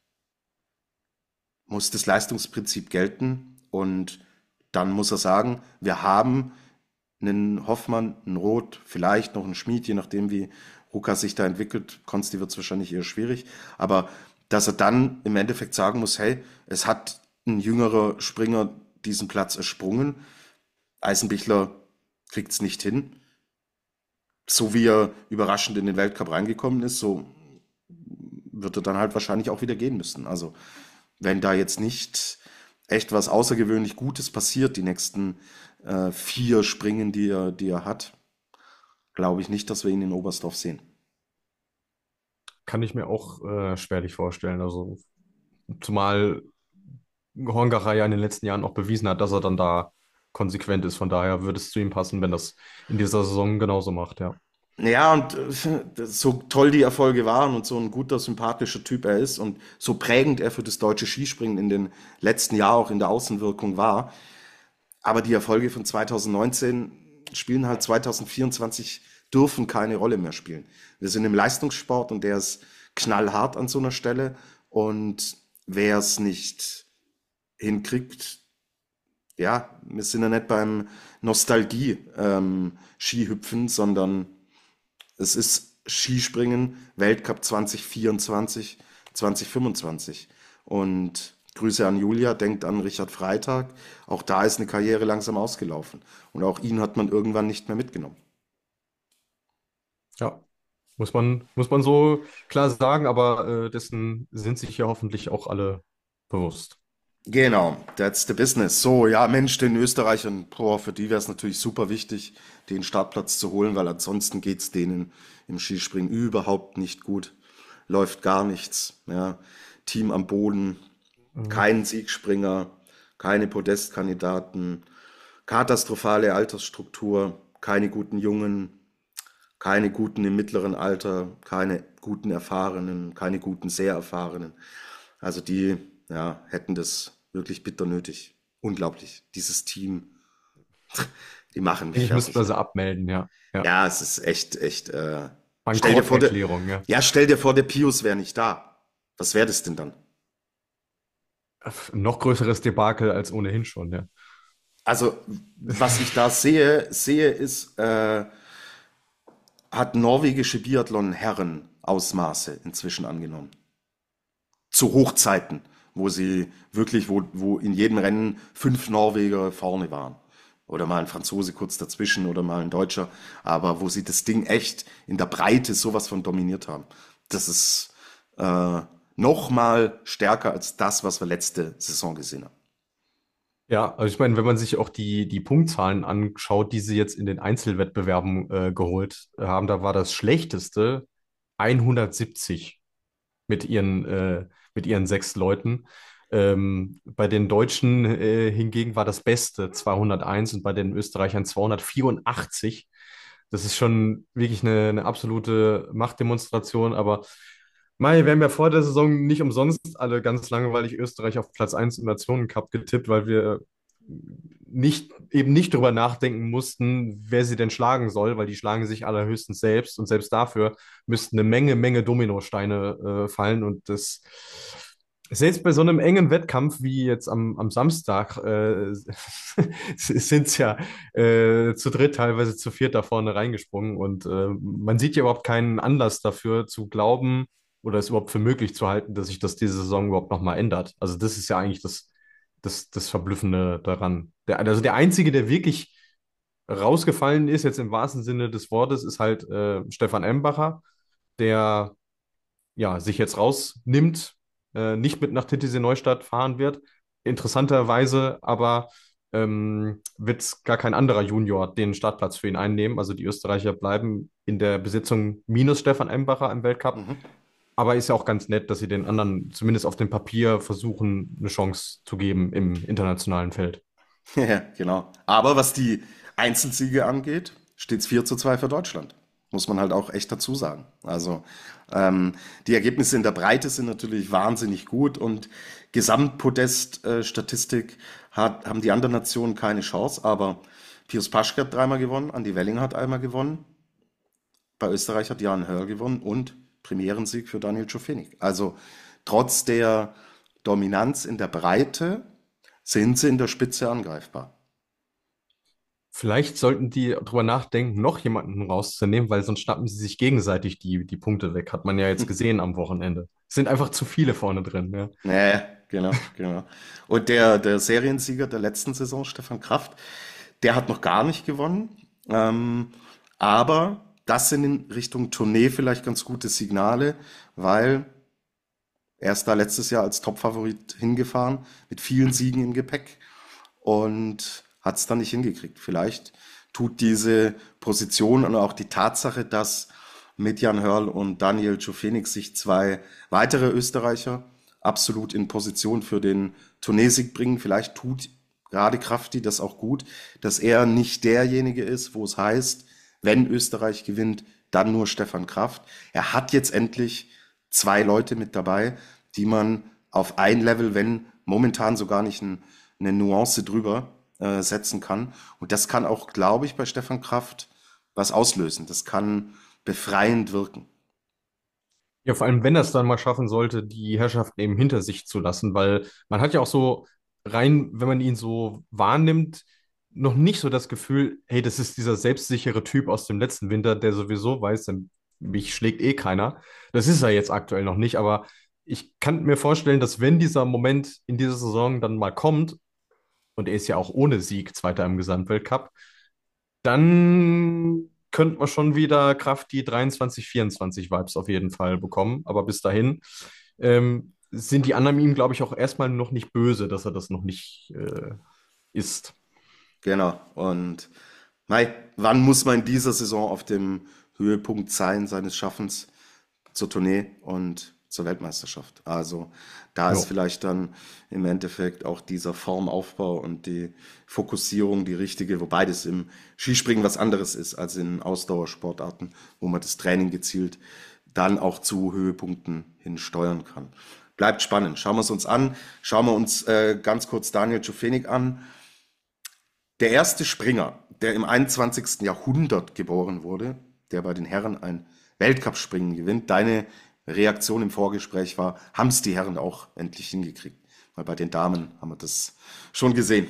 muss das Leistungsprinzip gelten und dann muss er sagen, wir haben einen Hoffmann, einen Roth, vielleicht noch einen Schmid, je nachdem wie Ruka sich da entwickelt. Konsti wird es wahrscheinlich eher schwierig, aber dass er dann im Endeffekt sagen muss, hey, es hat ein jüngerer Springer diesen Platz ersprungen, Eisenbichler kriegt es nicht hin, so wie er überraschend in den Weltcup reingekommen ist, so wird er dann halt wahrscheinlich auch wieder gehen müssen. Also wenn da jetzt nicht echt was außergewöhnlich Gutes passiert, die nächsten 4 Springen, die er hat, glaube ich nicht, dass wir ihn in Oberstdorf sehen. Kann ich mir auch schwerlich vorstellen. Also, zumal Hongacher ja in den letzten Jahren auch bewiesen hat, dass er dann da konsequent ist. Von daher würde es zu ihm passen, wenn das in dieser Saison genauso macht, ja. Ja, und so toll die Erfolge waren und so ein guter, sympathischer Typ er ist und so prägend er für das deutsche Skispringen in den letzten Jahren auch in der Außenwirkung war. Aber die Erfolge von 2019 spielen halt 2024, dürfen keine Rolle mehr spielen. Wir sind im Leistungssport und der ist knallhart an so einer Stelle. Und wer es nicht hinkriegt, ja, wir sind ja nicht beim Nostalgie-Skihüpfen, sondern es ist Skispringen, Weltcup 2024, 2025. Und Grüße an Julia, denkt an Richard Freitag. Auch da ist eine Karriere langsam ausgelaufen. Und auch ihn hat man irgendwann nicht mehr mitgenommen. Ja, muss man so klar sagen, aber dessen sind sich ja hoffentlich auch alle bewusst. Genau, that's the business. So, ja, Mensch, den Österreichern, boah, für die wäre es natürlich super wichtig, den Startplatz zu holen, weil ansonsten geht's denen im Skispringen überhaupt nicht gut. Läuft gar nichts. Ja. Team am Boden, Mhm. kein Siegspringer, keine Podestkandidaten, katastrophale Altersstruktur, keine guten Jungen, keine guten im mittleren Alter, keine guten Erfahrenen, keine guten sehr erfahrenen. Also die, ja, hätten das wirklich bitter nötig. Unglaublich. Dieses Team, die machen mich Eigentlich müssten wir fertig. sie abmelden, ja. Ja. Ja, es ist echt, stell dir vor, Bankrotterklärung, ja. ja, stell dir vor, der Pius wäre nicht da. Was wäre das denn dann? Noch größeres Debakel als ohnehin schon, ja. Also, was ich da sehe ist, hat norwegische Biathlon-Herren Ausmaße inzwischen angenommen. Zu Hochzeiten, wo sie wirklich, wo in jedem Rennen 5 Norweger vorne waren. Oder mal ein Franzose kurz dazwischen oder mal ein Deutscher. Aber wo sie das Ding echt in der Breite sowas von dominiert haben. Das ist noch mal stärker als das, was wir letzte Saison gesehen haben. Ja, also ich meine, wenn man sich auch die Punktzahlen anschaut, die sie jetzt in den Einzelwettbewerben geholt haben, da war das schlechteste 170 mit ihren 6 Leuten. Bei den Deutschen hingegen war das Beste 201 und bei den Österreichern 284. Das ist schon wirklich eine absolute Machtdemonstration, aber Mai, wir haben ja vor der Saison nicht umsonst alle ganz langweilig Österreich auf Platz 1 im Nationencup getippt, weil wir eben nicht drüber nachdenken mussten, wer sie denn schlagen soll, weil die schlagen sich allerhöchstens selbst und selbst dafür müssten eine Menge Dominosteine fallen und das selbst bei so einem engen Wettkampf wie jetzt am Samstag sind es ja zu dritt, teilweise zu viert da vorne reingesprungen und man sieht ja überhaupt keinen Anlass dafür zu glauben oder es überhaupt für möglich zu halten, dass sich das diese Saison überhaupt nochmal ändert. Also das ist ja eigentlich das Verblüffende daran. Also der Einzige, der wirklich rausgefallen ist, jetzt im wahrsten Sinne des Wortes, ist halt Stefan Embacher, der ja, sich jetzt rausnimmt, nicht mit nach Titisee Neustadt fahren wird. Interessanterweise aber wird gar kein anderer Junior den Startplatz für ihn einnehmen. Also die Österreicher bleiben in der Besetzung minus Stefan Embacher im Weltcup. Mhm. Aber ist ja auch ganz nett, dass sie den anderen zumindest auf dem Papier versuchen, eine Chance zu geben im internationalen Feld. Ja, genau. Aber was die Einzelsiege angeht, steht es 4:2 für Deutschland. Muss man halt auch echt dazu sagen. Also die Ergebnisse in der Breite sind natürlich wahnsinnig gut und Gesamtpodest-Statistik haben die anderen Nationen keine Chance, aber Pius Paschke hat dreimal gewonnen, Andi Welling hat einmal gewonnen, bei Österreich hat Jan Hörl gewonnen und Premierensieg für Daniel Czofenik. Also trotz der Dominanz in der Breite sind sie in der Spitze angreifbar. Vielleicht sollten die drüber nachdenken, noch jemanden rauszunehmen, weil sonst schnappen sie sich gegenseitig die Punkte weg. Hat man ja jetzt gesehen am Wochenende. Es sind einfach zu viele vorne drin. Ja. Nee, genau. Und der Seriensieger der letzten Saison, Stefan Kraft, der hat noch gar nicht gewonnen. Aber das sind in Richtung Tournee vielleicht ganz gute Signale, weil er ist da letztes Jahr als Topfavorit hingefahren, mit vielen Siegen im Gepäck und hat es dann nicht hingekriegt. Vielleicht tut diese Position und auch die Tatsache, dass mit Jan Hörl und Daniel Czofenik sich zwei weitere Österreicher absolut in Position für den Turniersieg bringen. Vielleicht tut gerade Krafti das auch gut, dass er nicht derjenige ist, wo es heißt, wenn Österreich gewinnt, dann nur Stefan Kraft. Er hat jetzt endlich zwei Leute mit dabei, die man auf ein Level, wenn momentan sogar nicht eine Nuance drüber setzen kann. Und das kann auch, glaube ich, bei Stefan Kraft was auslösen. Das kann befreiend wirken. Ja, vor allem, wenn er es dann mal schaffen sollte, die Herrschaft eben hinter sich zu lassen, weil man hat ja auch so rein, wenn man ihn so wahrnimmt, noch nicht so das Gefühl, hey, das ist dieser selbstsichere Typ aus dem letzten Winter, der sowieso weiß, mich schlägt eh keiner. Das ist er jetzt aktuell noch nicht, aber ich kann mir vorstellen, dass wenn dieser Moment in dieser Saison dann mal kommt, und er ist ja auch ohne Sieg Zweiter im Gesamtweltcup, dann könnte man schon wieder Kraft die 23, 24 Vibes auf jeden Fall bekommen. Aber bis dahin, sind die anderen ihm, glaube ich, auch erstmal noch nicht böse, dass er das noch nicht ist. Genau. Und mei, wann muss man in dieser Saison auf dem Höhepunkt sein seines Schaffens zur Tournee und zur Weltmeisterschaft? Also da ist Ja. vielleicht dann im Endeffekt auch dieser Formaufbau und die Fokussierung die richtige, wobei das im Skispringen was anderes ist als in Ausdauersportarten, wo man das Training gezielt dann auch zu Höhepunkten hin steuern kann. Bleibt spannend. Schauen wir es uns an. Schauen wir uns ganz kurz Daniel Tschofenik an. Der erste Springer, der im 21. Jahrhundert geboren wurde, der bei den Herren ein Weltcup-Springen gewinnt. Deine Reaktion im Vorgespräch war, haben es die Herren auch endlich hingekriegt? Weil bei den Damen haben wir das schon gesehen.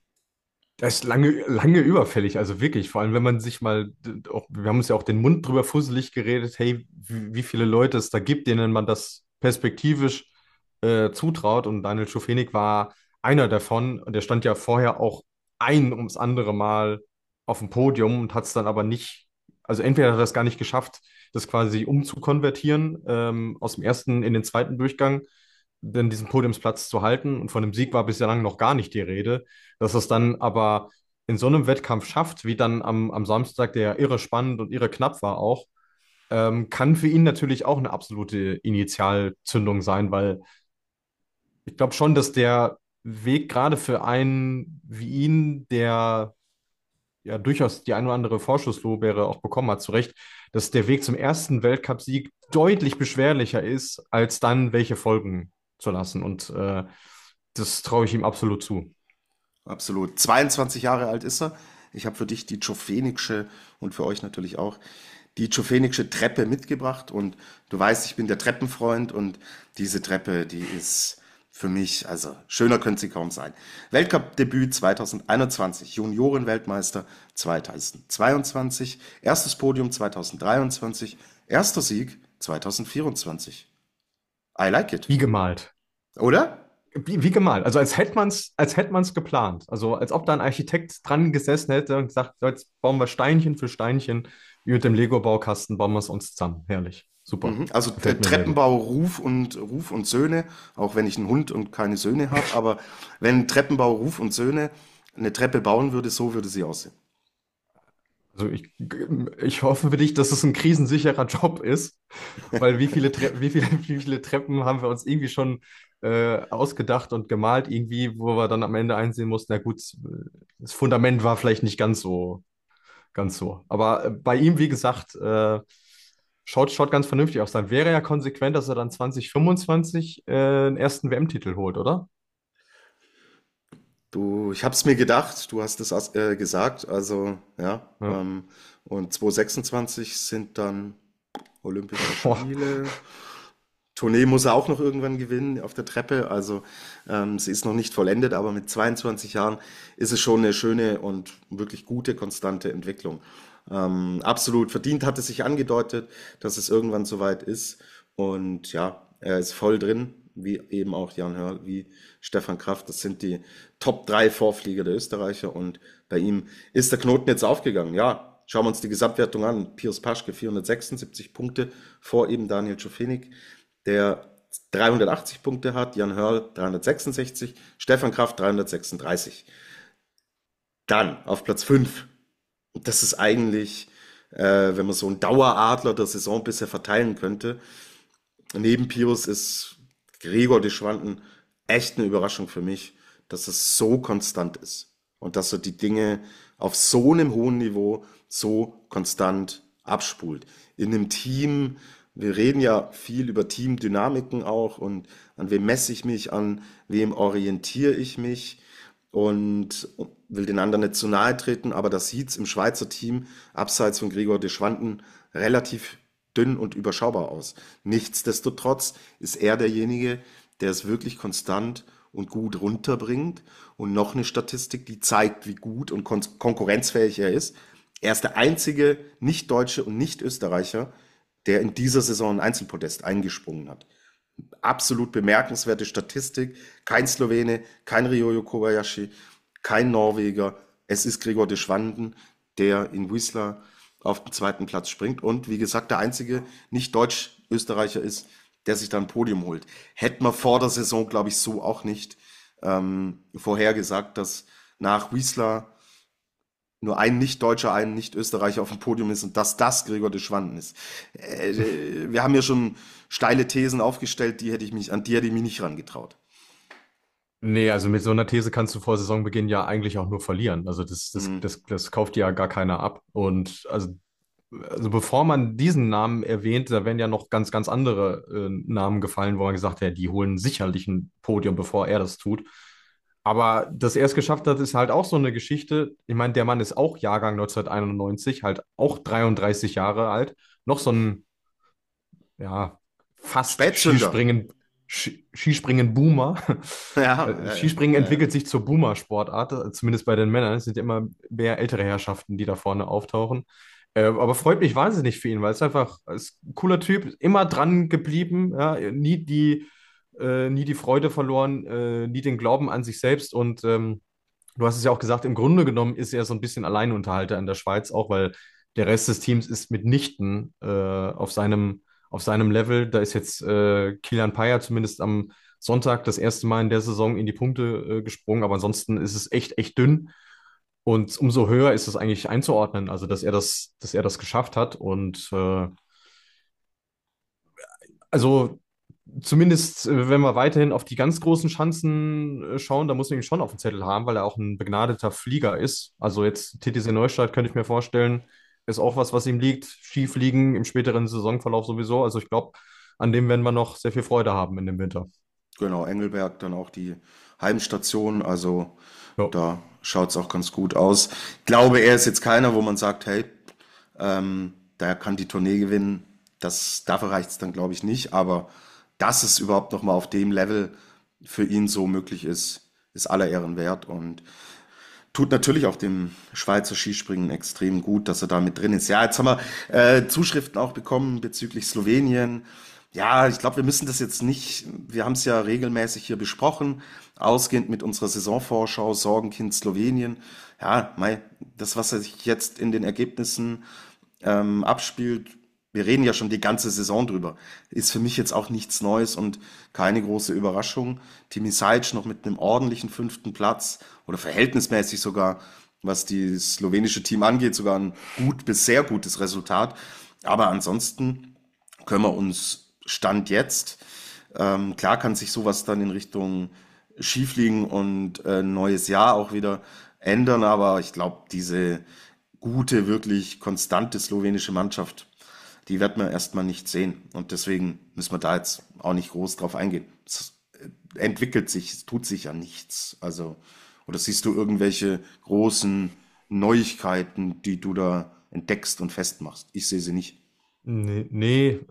Das ist lange, lange überfällig, also wirklich. Vor allem, wenn man sich mal, auch, wir haben uns ja auch den Mund drüber fusselig geredet, hey, wie viele Leute es da gibt, denen man das perspektivisch zutraut. Und Daniel Schofenig war einer davon. Und der stand ja vorher auch ein ums andere Mal auf dem Podium und hat es dann aber nicht, also entweder hat er es gar nicht geschafft, das quasi umzukonvertieren, aus dem ersten in den zweiten Durchgang, denn diesen Podiumsplatz zu halten. Und von dem Sieg war bislang noch gar nicht die Rede. Dass es dann aber in so einem Wettkampf schafft, wie dann am Samstag, der irre spannend und irre knapp war auch, kann für ihn natürlich auch eine absolute Initialzündung sein, weil ich glaube schon, dass der Weg gerade für einen wie ihn, der ja durchaus die ein oder andere Vorschusslorbeere auch bekommen hat, zu Recht, dass der Weg zum ersten Weltcupsieg deutlich beschwerlicher ist, als dann welche folgen zu lassen. Und das traue ich ihm absolut zu. Absolut. 22 Jahre alt ist er. Ich habe für dich die Tschofeniksche und für euch natürlich auch die Tschofeniksche Treppe mitgebracht. Und du weißt, ich bin der Treppenfreund und diese Treppe, die ist für mich, also schöner könnte sie kaum sein. Weltcup-Debüt 2021, Junioren-Weltmeister 2022, erstes Podium 2023, erster Sieg 2024. I like it. Wie gemalt. Oder? Wie gemalt. Also als hätte man's geplant. Also als ob da ein Architekt dran gesessen hätte und gesagt, so, jetzt bauen wir Steinchen für Steinchen, wie mit dem Lego-Baukasten bauen wir es uns zusammen. Herrlich. Super. Mhm. Also Gefällt mir sehr gut. Treppenbau, Ruf und Söhne, auch wenn ich einen Hund und keine Söhne habe, aber wenn Treppenbau, Ruf und Söhne eine Treppe bauen würde, so würde sie aussehen. Also ich hoffe für dich, dass es ein krisensicherer Job ist, weil wie viele Treppen haben wir uns irgendwie schon ausgedacht und gemalt, irgendwie, wo wir dann am Ende einsehen mussten, na gut, das Fundament war vielleicht nicht ganz so. Aber bei ihm, wie gesagt, schaut ganz vernünftig aus. Dann wäre ja konsequent, dass er dann 2025 den ersten WM-Titel holt, oder? Ich habe es mir gedacht, du hast es gesagt, also ja, Ja. und 2026 sind dann Olympische Boah. Spiele. Tournee muss er auch noch irgendwann gewinnen auf der Treppe. Also sie ist noch nicht vollendet, aber mit 22 Jahren ist es schon eine schöne und wirklich gute, konstante Entwicklung. Absolut verdient hat es sich angedeutet, dass es irgendwann soweit ist. Und ja, er ist voll drin, wie eben auch Jan Hörl, wie Stefan Kraft. Das sind die Top 3 Vorflieger der Österreicher. Und bei ihm ist der Knoten jetzt aufgegangen. Ja, schauen wir uns die Gesamtwertung an. Pius Paschke 476 Punkte vor eben Daniel Tschofenig, der 380 Punkte hat, Jan Hörl 366, Stefan Kraft 336. Dann auf Platz 5. Das ist eigentlich, wenn man so einen Daueradler der Saison bisher verteilen könnte. Neben Pius ist Gregor Deschwanden echt eine Überraschung für mich, dass es so konstant ist und dass er die Dinge auf so einem hohen Niveau so konstant abspult. In einem Team, wir reden ja viel über Teamdynamiken auch und an wem messe ich mich, an wem orientiere ich mich und will den anderen nicht zu nahe treten, aber das sieht im Schweizer Team abseits von Gregor Deschwanden relativ dünn und überschaubar aus. Nichtsdestotrotz ist er derjenige, der es wirklich konstant und gut runterbringt. Und noch eine Statistik, die zeigt, wie gut und konkurrenzfähig er ist. Er ist der einzige Nicht-Deutsche und Nicht-Österreicher, der in dieser Saison ein Einzelpodest eingesprungen hat. Absolut bemerkenswerte Statistik. Kein Slowene, kein Ryoyo Kobayashi, kein Norweger. Es ist Gregor Deschwanden, der in Wisła auf den zweiten Platz springt und wie gesagt der einzige Nicht-Deutsch-Österreicher ist, der sich dann ein Podium holt. Hätte man vor der Saison, glaube ich, so auch nicht vorhergesagt, dass nach Wiesler nur ein Nicht-Deutscher, ein Nicht-Österreicher auf dem Podium ist und dass das Gregor de Schwanden ist. Wir haben ja schon steile Thesen aufgestellt, an die hätte ich mich nicht rangetraut. Nee, also mit so einer These kannst du vor Saisonbeginn ja eigentlich auch nur verlieren. Also Mhm. das kauft dir ja gar keiner ab. Und also bevor man diesen Namen erwähnt, da wären ja noch ganz, ganz andere Namen gefallen, wo man gesagt hat, die holen sicherlich ein Podium, bevor er das tut. Aber dass er es geschafft hat, ist halt auch so eine Geschichte. Ich meine, der Mann ist auch Jahrgang 1991, halt auch 33 Jahre alt. Noch so ein, ja, fast Spätzünder. Skispringen-Boomer. Ja, Skispringen ja. entwickelt sich zur Boomer-Sportart, zumindest bei den Männern. Es sind immer mehr ältere Herrschaften, die da vorne auftauchen. Aber freut mich wahnsinnig für ihn, weil es einfach ist ein cooler Typ, immer dran geblieben, ja, nie die Freude verloren, nie den Glauben an sich selbst. Und du hast es ja auch gesagt, im Grunde genommen ist er so ein bisschen Alleinunterhalter in der Schweiz, auch weil der Rest des Teams ist mitnichten auf seinem Level. Da ist jetzt Kilian Payer zumindest am Sonntag das erste Mal in der Saison in die Punkte gesprungen, aber ansonsten ist es echt, echt dünn. Und umso höher ist es eigentlich einzuordnen, also dass er das geschafft hat. Und also zumindest, wenn wir weiterhin auf die ganz großen Schanzen schauen, da muss man ihn schon auf dem Zettel haben, weil er auch ein begnadeter Flieger ist. Also jetzt TTC Neustadt könnte ich mir vorstellen, ist auch was ihm liegt. Skifliegen im späteren Saisonverlauf sowieso. Also ich glaube, an dem werden wir noch sehr viel Freude haben in dem Winter. Genau, Engelberg dann auch die Heimstation, also Ja. da schaut es auch ganz gut aus. Ich glaube, er ist jetzt keiner, wo man sagt, hey, der kann die Tournee gewinnen. Dafür reicht es dann, glaube ich, nicht. Aber dass es überhaupt noch mal auf dem Level für ihn so möglich ist, ist aller Ehren wert und tut natürlich auch dem Schweizer Skispringen extrem gut, dass er da mit drin ist. Ja, jetzt haben wir Zuschriften auch bekommen bezüglich Slowenien. Ja, ich glaube, wir müssen das jetzt nicht, wir haben es ja regelmäßig hier besprochen, ausgehend mit unserer Saisonvorschau, Sorgenkind Slowenien. Ja, mei, das, was sich jetzt in den Ergebnissen abspielt, wir reden ja schon die ganze Saison drüber, ist für mich jetzt auch nichts Neues und keine große Überraschung. Timi Zajc noch mit einem ordentlichen 5. Platz oder verhältnismäßig sogar, was die slowenische Team angeht, sogar ein gut bis sehr gutes Resultat. Aber ansonsten können wir uns Stand jetzt, klar kann sich sowas dann in Richtung Skifliegen und neues Jahr auch wieder ändern, aber ich glaube, diese gute, wirklich konstante slowenische Mannschaft, die wird man erstmal nicht sehen. Und deswegen müssen wir da jetzt auch nicht groß drauf eingehen. Es entwickelt sich, es tut sich ja nichts. Also, oder siehst du irgendwelche großen Neuigkeiten, die du da entdeckst und festmachst? Ich sehe sie nicht. Nee,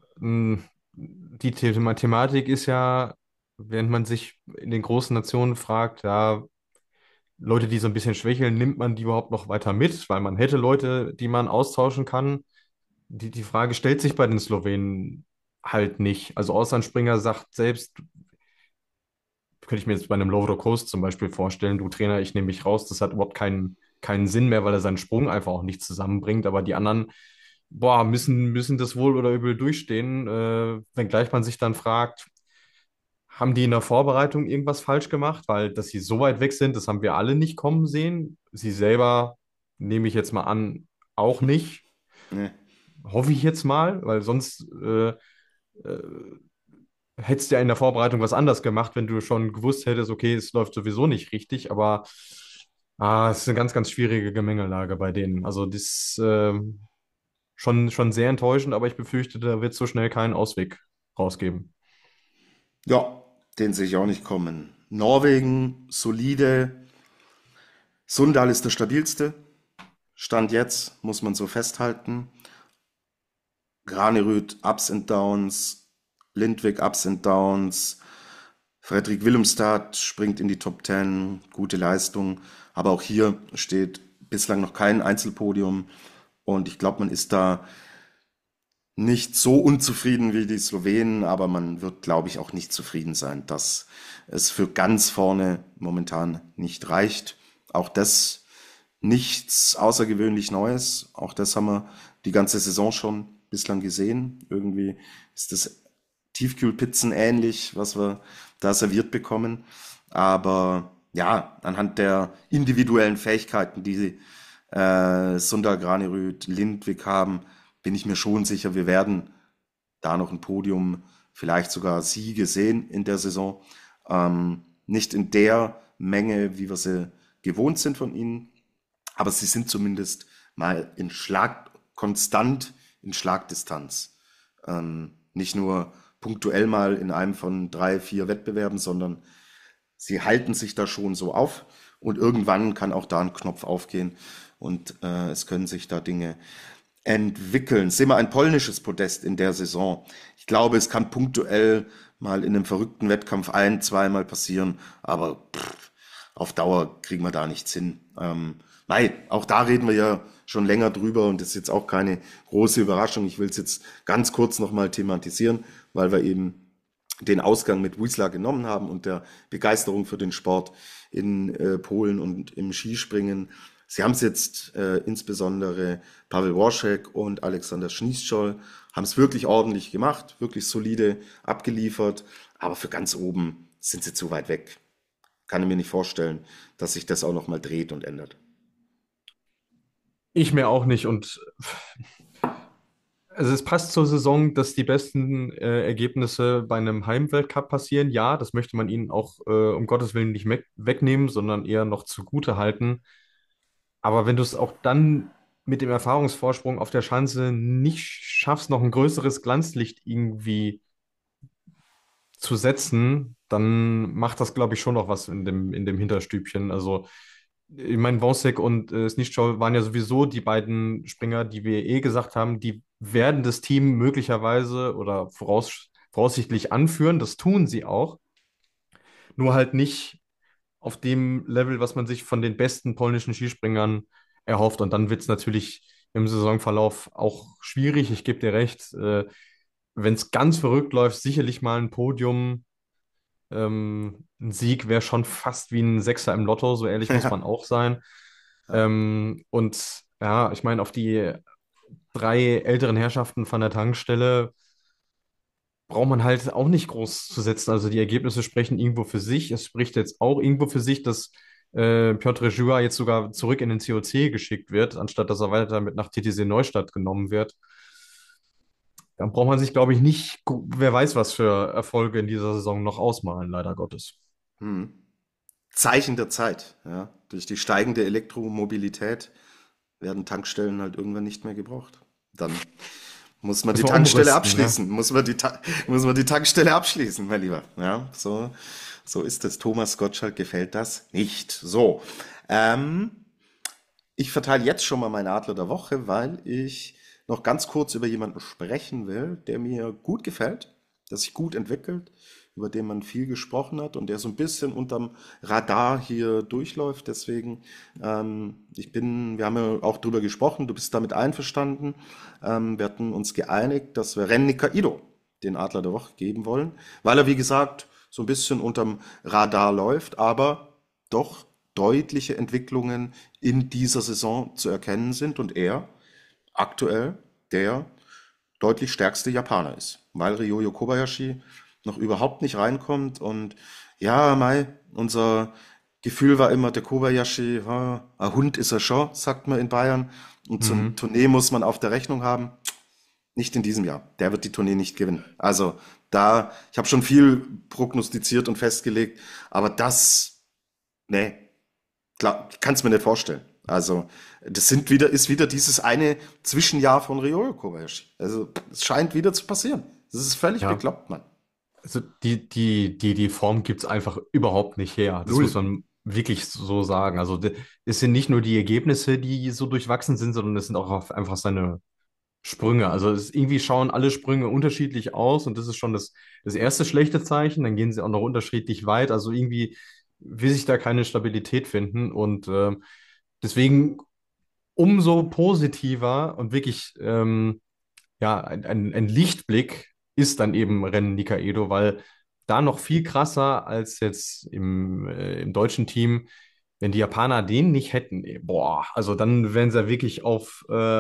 die Thematik ist ja, während man sich in den großen Nationen fragt, ja, Leute, die so ein bisschen schwächeln, nimmt man die überhaupt noch weiter mit? Weil man hätte Leute, die man austauschen kann. Die Frage stellt sich bei den Slowenen halt nicht. Also Orsán Springer sagt selbst, könnte ich mir jetzt bei einem Lovro Coast zum Beispiel vorstellen, du Trainer, ich nehme mich raus, das hat überhaupt keinen Sinn mehr, weil er seinen Sprung einfach auch nicht zusammenbringt. Aber die anderen, boah, müssen das wohl oder übel durchstehen, wenngleich man sich dann fragt, haben die in der Vorbereitung irgendwas falsch gemacht? Weil, dass sie so weit weg sind, das haben wir alle nicht kommen sehen. Sie selber, nehme ich jetzt mal an, auch nicht. Nee. Hoffe ich jetzt mal, weil sonst hättest du ja in der Vorbereitung was anders gemacht, wenn du schon gewusst hättest, okay, es läuft sowieso nicht richtig, aber es ist eine ganz, ganz schwierige Gemengelage bei denen. Also das ist schon sehr enttäuschend, aber ich befürchte, da wird so schnell keinen Ausweg rausgeben. Ja, den sehe ich auch nicht kommen. Norwegen, solide. Sundal ist der stabilste. Stand jetzt, muss man so festhalten. Granerüt, Ups and Downs. Lindvik, Ups and Downs. Fredrik Willemstad springt in die Top 10. Gute Leistung. Aber auch hier steht bislang noch kein Einzelpodium. Und ich glaube, man ist da nicht so unzufrieden wie die Slowenen, aber man wird, glaube ich, auch nicht zufrieden sein, dass es für ganz vorne momentan nicht reicht. Auch das nichts außergewöhnlich Neues. Auch das haben wir die ganze Saison schon bislang gesehen. Irgendwie ist das Tiefkühlpizzen ähnlich, was wir da serviert bekommen. Aber ja, anhand der individuellen Fähigkeiten, die Sundar Granerüt, Lindvik haben, bin ich mir schon sicher, wir werden da noch ein Podium, vielleicht sogar Siege sehen in der Saison. Nicht in der Menge, wie wir sie gewohnt sind von ihnen, aber sie sind zumindest mal konstant in Schlagdistanz. Nicht nur punktuell mal in einem von 3, 4 Wettbewerben, sondern sie halten sich da schon so auf und irgendwann kann auch da ein Knopf aufgehen und es können sich da Dinge entwickeln. Sehen wir ein polnisches Podest in der Saison. Ich glaube, es kann punktuell mal in einem verrückten Wettkampf zweimal passieren, aber auf Dauer kriegen wir da nichts hin. Nein, auch da reden wir ja schon länger drüber und das ist jetzt auch keine große Überraschung. Ich will es jetzt ganz kurz nochmal thematisieren, weil wir eben den Ausgang mit Wisła genommen haben und der Begeisterung für den Sport in Polen und im Skispringen. Sie haben es jetzt insbesondere Paweł Włoszek und Aleksander Schniszczol haben es wirklich ordentlich gemacht, wirklich solide abgeliefert, aber für ganz oben sind sie zu weit weg. Kann ich mir nicht vorstellen, dass sich das auch nochmal dreht und ändert. Ich mir auch nicht. Und also es passt zur Saison, dass die besten Ergebnisse bei einem Heimweltcup passieren. Ja, das möchte man ihnen auch um Gottes Willen nicht wegnehmen, sondern eher noch zugute halten. Aber wenn du es auch dann mit dem Erfahrungsvorsprung auf der Schanze nicht schaffst, noch ein größeres Glanzlicht irgendwie zu setzen, dann macht das, glaube ich, schon noch was in dem Hinterstübchen. Also, ich meine, Wąsek und Sniszczol waren ja sowieso die beiden Springer, die wir eh gesagt haben, die werden das Team möglicherweise oder voraussichtlich anführen. Das tun sie auch. Nur halt nicht auf dem Level, was man sich von den besten polnischen Skispringern erhofft. Und dann wird es natürlich im Saisonverlauf auch schwierig. Ich gebe dir recht. Wenn es ganz verrückt läuft, sicherlich mal ein Podium. Ein Sieg wäre schon fast wie ein Sechser im Lotto, so ehrlich muss man Ja, auch sein. ja. Und ja, ich meine, auf die drei älteren Herrschaften von der Tankstelle braucht man halt auch nicht groß zu setzen. Also die Ergebnisse sprechen irgendwo für sich. Es spricht jetzt auch irgendwo für sich, dass Piotr Żuła jetzt sogar zurück in den COC geschickt wird, anstatt dass er weiter mit nach TTC Neustadt genommen wird. Dann braucht man sich, glaube ich, nicht, wer weiß, was für Erfolge in dieser Saison noch ausmalen, leider Gottes. Hm. Zeichen der Zeit. Ja. Durch die steigende Elektromobilität werden Tankstellen halt irgendwann nicht mehr gebraucht. Dann muss man die Müssen wir Tankstelle umrüsten, ne? abschließen. Muss man die Tankstelle abschließen, mein Lieber. Ja, so ist es. Thomas Gottschalk gefällt das nicht. So. Ähm, Ich verteile jetzt schon mal meinen Adler der Woche, weil ich noch ganz kurz über jemanden sprechen will, der mir gut gefällt, der sich gut entwickelt, über den man viel gesprochen hat und der so ein bisschen unterm Radar hier durchläuft. Deswegen, wir haben ja auch drüber gesprochen, du bist damit einverstanden. Wir hatten uns geeinigt, dass wir Ren Nikaido den Adler der Woche geben wollen, weil er, wie gesagt, so ein bisschen unterm Radar läuft, aber doch deutliche Entwicklungen in dieser Saison zu erkennen sind und er aktuell der deutlich stärkste Japaner ist, weil Ryoyo Kobayashi noch überhaupt nicht reinkommt und ja, unser Gefühl war immer, der Kobayashi, ein Hund ist er schon, sagt man in Bayern und zum Mhm. Tournee muss man auf der Rechnung haben, nicht in diesem Jahr. Der wird die Tournee nicht gewinnen. Also da, ich habe schon viel prognostiziert und festgelegt, aber nee, klar, ich kann es mir nicht vorstellen. Also, ist wieder dieses eine Zwischenjahr von Ryoyo Kobayashi. Also, es scheint wieder zu passieren. Das ist völlig Ja, bekloppt, Mann. also die Form gibt es einfach überhaupt nicht her. Das Null. muss man wirklich so sagen. Also es sind nicht nur die Ergebnisse, die so durchwachsen sind, sondern es sind auch einfach seine Sprünge. Also irgendwie schauen alle Sprünge unterschiedlich aus und das ist schon das erste schlechte Zeichen. Dann gehen sie auch noch unterschiedlich weit. Also irgendwie will sich da keine Stabilität finden und deswegen umso positiver und wirklich ja, ein Lichtblick ist dann eben Rennen Nikaido, weil da noch viel krasser als jetzt im deutschen Team, wenn die Japaner den nicht hätten, ey, boah, also dann wären sie ja wirklich auf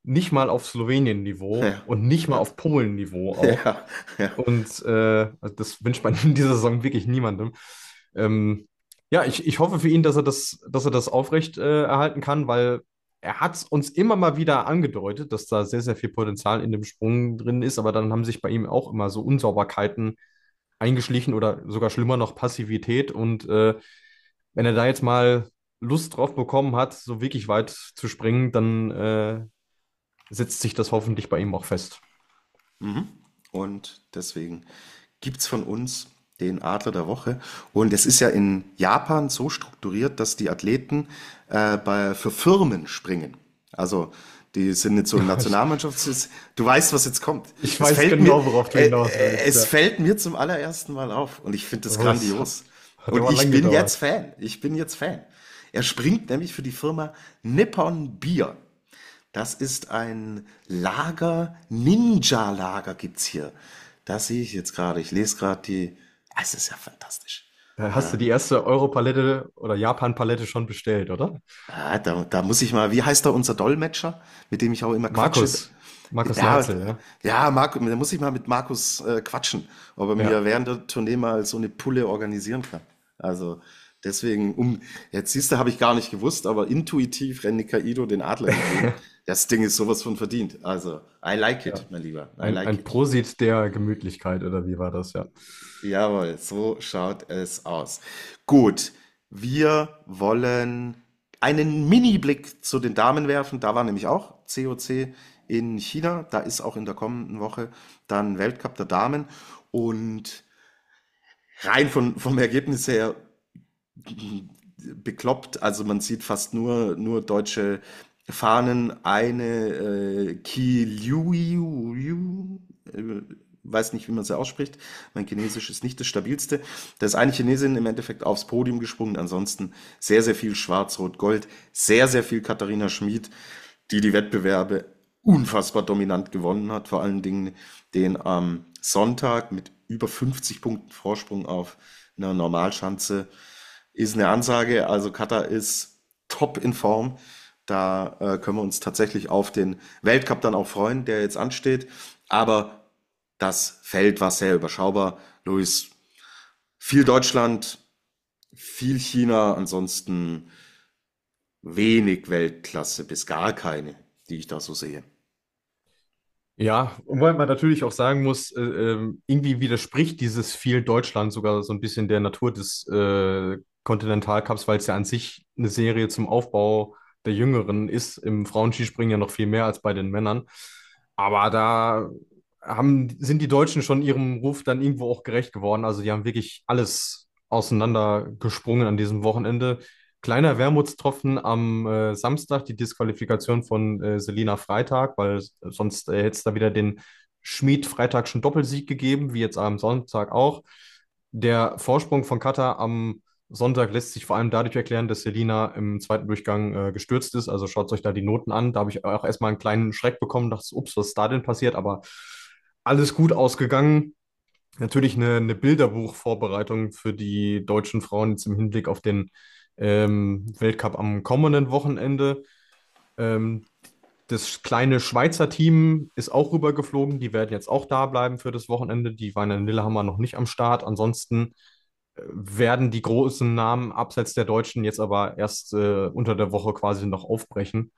nicht mal auf Slowenien-Niveau Ja, und nicht mal ja, auf Polen-Niveau auch. ja, ja. Und also das wünscht man in dieser Saison wirklich niemandem. Ähm, ja, ich hoffe für ihn, dass er das aufrecht erhalten kann, weil er hat uns immer mal wieder angedeutet, dass da sehr, sehr viel Potenzial in dem Sprung drin ist, aber dann haben sich bei ihm auch immer so Unsauberkeiten eingeschlichen oder sogar schlimmer noch Passivität. Und wenn er da jetzt mal Lust drauf bekommen hat, so wirklich weit zu springen, dann setzt sich das hoffentlich bei ihm auch fest. Mhm. Und deswegen gibt es von uns den Adler der Woche. Und es ist ja in Japan so strukturiert, dass die Athleten für Firmen springen. Also die sind nicht so Nationalmannschaft. Du weißt, was jetzt kommt. Ich weiß genau, worauf du hinaus willst. Es Ja. fällt mir zum allerersten Mal auf. Und ich finde das Oh, es grandios. hat Und aber ich lang bin jetzt gedauert. Fan. Ich bin jetzt Fan. Er springt nämlich für die Firma Nippon Beer. Das ist ein Lager, Ninja-Lager gibt's hier. Das sehe ich jetzt gerade. Ich lese gerade die. Es ist ja fantastisch. Hast du die erste Europalette oder Japan-Palette schon bestellt, oder? Da muss ich mal, wie heißt da unser Dolmetscher, mit dem ich auch immer quatsche? Markus Ja, Neitzel, ja. ja, Marco, da muss ich mal mit Markus quatschen, ob er Ja. mir während der Tournee mal so eine Pulle organisieren kann. Also deswegen, jetzt siehst du, habe ich gar nicht gewusst, aber intuitiv renne Kaido den Adler entgegen. Das Ding ist sowas von verdient. Also, I like Ja. it, mein Lieber. I like Ein it. Prosit der Gemütlichkeit, oder wie war das, ja? Jawohl, so schaut es aus. Gut, wir wollen einen Mini-Blick zu den Damen werfen. Da war nämlich auch COC in China. Da ist auch in der kommenden Woche dann Weltcup der Damen. Und rein vom Ergebnis her bekloppt. Also man sieht fast nur deutsche Fahnen. Eine Qi Liu, weiß nicht, wie man sie ausspricht. Mein Chinesisch ist nicht das stabilste. Da ist eine Chinesin im Endeffekt aufs Podium gesprungen. Ansonsten sehr, sehr viel Schwarz-Rot-Gold. Sehr, sehr viel Katharina Schmid, die Wettbewerbe unfassbar dominant gewonnen hat. Vor allen Dingen den am Sonntag mit über 50 Punkten Vorsprung auf einer Normalschanze ist eine Ansage. Also Katar ist top in Form. Da können wir uns tatsächlich auf den Weltcup dann auch freuen, der jetzt ansteht. Aber das Feld war sehr überschaubar. Luis, viel Deutschland, viel China, ansonsten wenig Weltklasse bis gar keine, die ich da so sehe. Ja, und weil man natürlich auch sagen muss, irgendwie widerspricht dieses viel Deutschland sogar so ein bisschen der Natur des Kontinentalcups, weil es ja an sich eine Serie zum Aufbau der Jüngeren ist. Im Frauenskispringen ja noch viel mehr als bei den Männern. Aber da sind die Deutschen schon ihrem Ruf dann irgendwo auch gerecht geworden. Also die haben wirklich alles auseinandergesprungen an diesem Wochenende. Kleiner Wermutstropfen am Samstag, die Disqualifikation von Selina Freitag, weil sonst hätte es da wieder den Schmid-Freitagschen Doppelsieg gegeben, wie jetzt am Sonntag auch. Der Vorsprung von Katar am Sonntag lässt sich vor allem dadurch erklären, dass Selina im zweiten Durchgang gestürzt ist. Also schaut euch da die Noten an. Da habe ich auch erstmal einen kleinen Schreck bekommen, dachte, ups, was ist da denn passiert? Aber alles gut ausgegangen. Natürlich eine Bilderbuchvorbereitung für die deutschen Frauen jetzt im Hinblick auf den Weltcup am kommenden Wochenende. Ähm, Das kleine Schweizer Team ist auch rübergeflogen. Die werden jetzt auch da bleiben für das Wochenende. Die waren in Lillehammer noch nicht am Start. Ansonsten werden die großen Namen abseits der Deutschen jetzt aber erst unter der Woche quasi noch aufbrechen.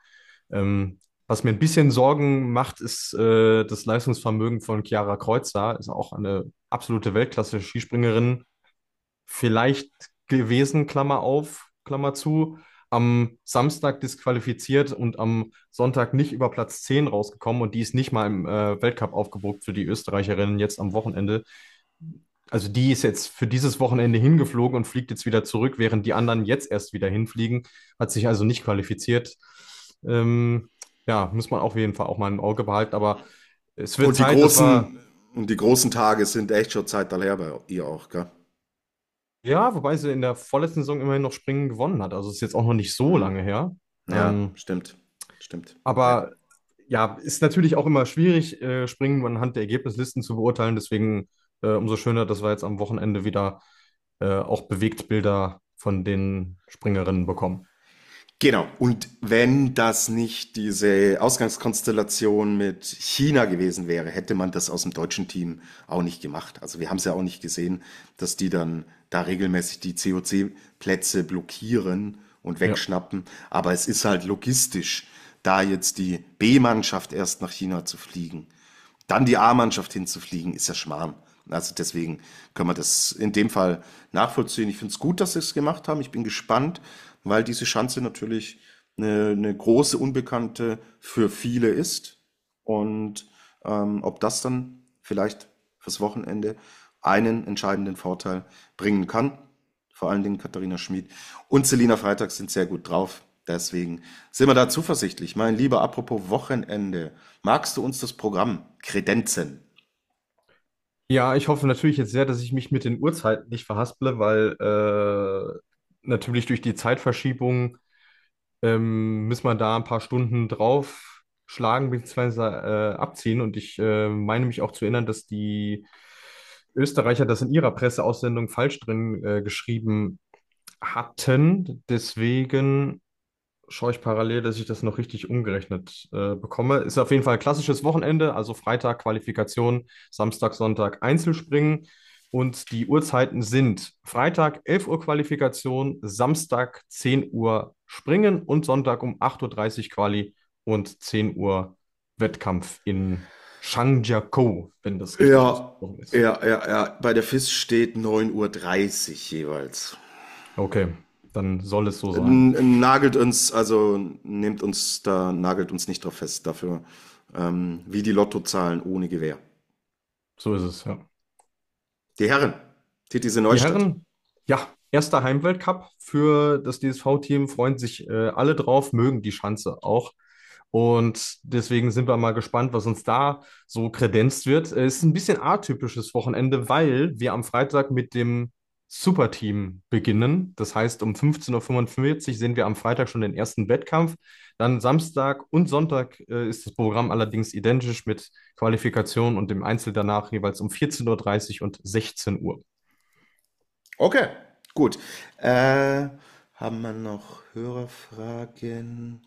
Was mir ein bisschen Sorgen macht, ist das Leistungsvermögen von Chiara Kreuzer. Ist auch eine absolute Weltklasse-Skispringerin. Vielleicht gewesen, Klammer auf, Klammer zu. Am Samstag disqualifiziert und am Sonntag nicht über Platz 10 rausgekommen und die ist nicht mal im Weltcup aufgebucht für die Österreicherinnen jetzt am Wochenende. Also die ist jetzt für dieses Wochenende hingeflogen und fliegt jetzt wieder zurück, während die anderen jetzt erst wieder hinfliegen, hat sich also nicht qualifiziert. Ähm, ja, muss man auf jeden Fall auch mal im Auge behalten, aber es wird Und die Zeit, dass wir, großen Tage sind echt schon Zeit daher bei ihr auch, gell? ja, wobei sie in der vorletzten Saison immerhin noch Springen gewonnen hat, also ist jetzt auch noch nicht so Hm. lange her. Ja, Ähm, stimmt. Stimmt. Ja. aber ja, ist natürlich auch immer schwierig, Springen anhand der Ergebnislisten zu beurteilen, deswegen umso schöner, dass wir jetzt am Wochenende wieder auch Bewegtbilder von den Springerinnen bekommen. Genau. Und wenn das nicht diese Ausgangskonstellation mit China gewesen wäre, hätte man das aus dem deutschen Team auch nicht gemacht. Also wir haben es ja auch nicht gesehen, dass die dann da regelmäßig die COC-Plätze blockieren und Ja. wegschnappen. Aber es ist halt logistisch, da jetzt die B-Mannschaft erst nach China zu fliegen, dann die A-Mannschaft hinzufliegen, ist ja Schmarrn. Also deswegen können wir das in dem Fall nachvollziehen. Ich finde es gut, dass sie es gemacht haben. Ich bin gespannt, weil diese Schanze natürlich eine große Unbekannte für viele ist. Und ob das dann vielleicht fürs Wochenende einen entscheidenden Vorteil bringen kann. Vor allen Dingen Katharina Schmid und Selina Freitag sind sehr gut drauf. Deswegen sind wir da zuversichtlich. Mein Lieber, apropos Wochenende, magst du uns das Programm kredenzen? Ja, ich hoffe natürlich jetzt sehr, dass ich mich mit den Uhrzeiten nicht verhasple, weil natürlich durch die Zeitverschiebung müssen wir da ein paar Stunden drauf schlagen bzw. abziehen. Und ich meine mich auch zu erinnern, dass die Österreicher das in ihrer Presseaussendung falsch drin geschrieben hatten. Deswegen schaue ich parallel, dass ich das noch richtig umgerechnet bekomme. Ist auf jeden Fall ein klassisches Wochenende, also Freitag Qualifikation, Samstag, Sonntag Einzelspringen. Und die Uhrzeiten sind Freitag 11 Uhr Qualifikation, Samstag 10 Uhr Springen und Sonntag um 8:30 Uhr Quali und 10 Uhr Wettkampf in Zhangjiakou, wenn das richtig Ja, ausgesprochen ist. ja. Bei der FIS steht 9:30 Uhr jeweils. Okay, dann soll es so sein. Nagelt uns, also nagelt uns nicht drauf fest dafür, wie die Lottozahlen ohne Gewähr. So ist es, ja. Die Herren, Titisee Die Neustadt. Herren, ja, erster Heimweltcup für das DSV-Team, freuen sich alle drauf, mögen die Schanze auch. Und deswegen sind wir mal gespannt, was uns da so kredenzt wird. Es ist ein bisschen atypisches Wochenende, weil wir am Freitag mit dem Superteam beginnen. Das heißt, um 15:45 Uhr sehen wir am Freitag schon den ersten Wettkampf. Dann Samstag und Sonntag ist das Programm allerdings identisch mit Qualifikation und dem Einzel danach jeweils um 14:30 Uhr und 16 Uhr. Okay, gut. Haben wir noch Hörerfragen?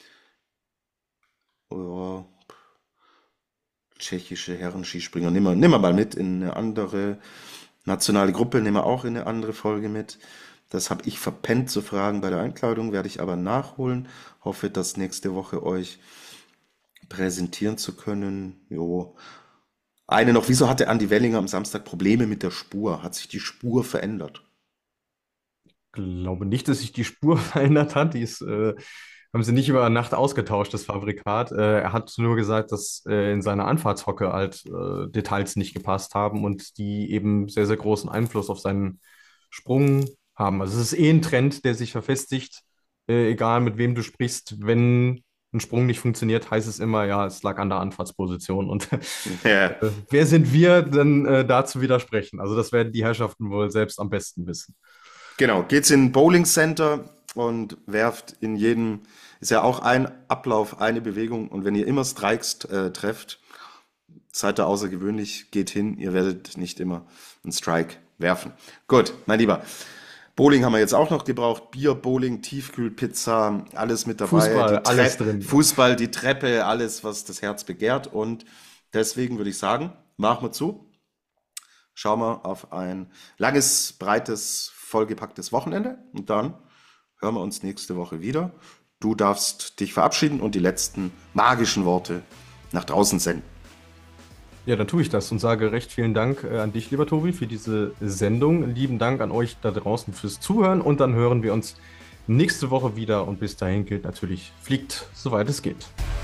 Oh, tschechische Herrenskispringer. Nehmen wir mal mit in eine andere nationale Gruppe, nehmen wir auch in eine andere Folge mit. Das habe ich verpennt zu fragen bei der Einkleidung, werde ich aber nachholen. Hoffe, das nächste Woche euch präsentieren zu können. Jo. Eine noch, wieso hatte Andi Wellinger am Samstag Probleme mit der Spur? Hat sich die Spur verändert? Glaube nicht, dass sich die Spur verändert hat. Haben sie nicht über Nacht ausgetauscht, das Fabrikat. Er hat nur gesagt, dass in seiner Anfahrtshocke halt Details nicht gepasst haben und die eben sehr, sehr großen Einfluss auf seinen Sprung haben. Also es ist eh ein Trend, der sich verfestigt, egal mit wem du sprichst. Wenn ein Sprung nicht funktioniert, heißt es immer, ja, es lag an der Anfahrtsposition. Und Ja. wer sind wir denn da zu widersprechen? Also das werden die Herrschaften wohl selbst am besten wissen. Genau, geht's in ein Bowling Center und werft in jedem, ist ja auch ein Ablauf, eine Bewegung. Und wenn ihr immer Strikes trefft, seid ihr außergewöhnlich, geht hin, ihr werdet nicht immer einen Strike werfen. Gut, mein Lieber. Bowling haben wir jetzt auch noch gebraucht. Bier, Bowling, Tiefkühlpizza, alles mit dabei. Fußball, Die alles drin. Fußball, die Treppe, alles, was das Herz begehrt. Und deswegen würde ich sagen, machen wir zu. Schauen wir auf ein langes, breites, vollgepacktes Wochenende. Und dann hören wir uns nächste Woche wieder. Du darfst dich verabschieden und die letzten magischen Worte nach draußen senden. Ja, dann tue ich das und sage recht vielen Dank an dich, lieber Tobi, für diese Sendung. Lieben Dank an euch da draußen fürs Zuhören und dann hören wir uns nächste Woche wieder und bis dahin gilt natürlich, fliegt, soweit es geht.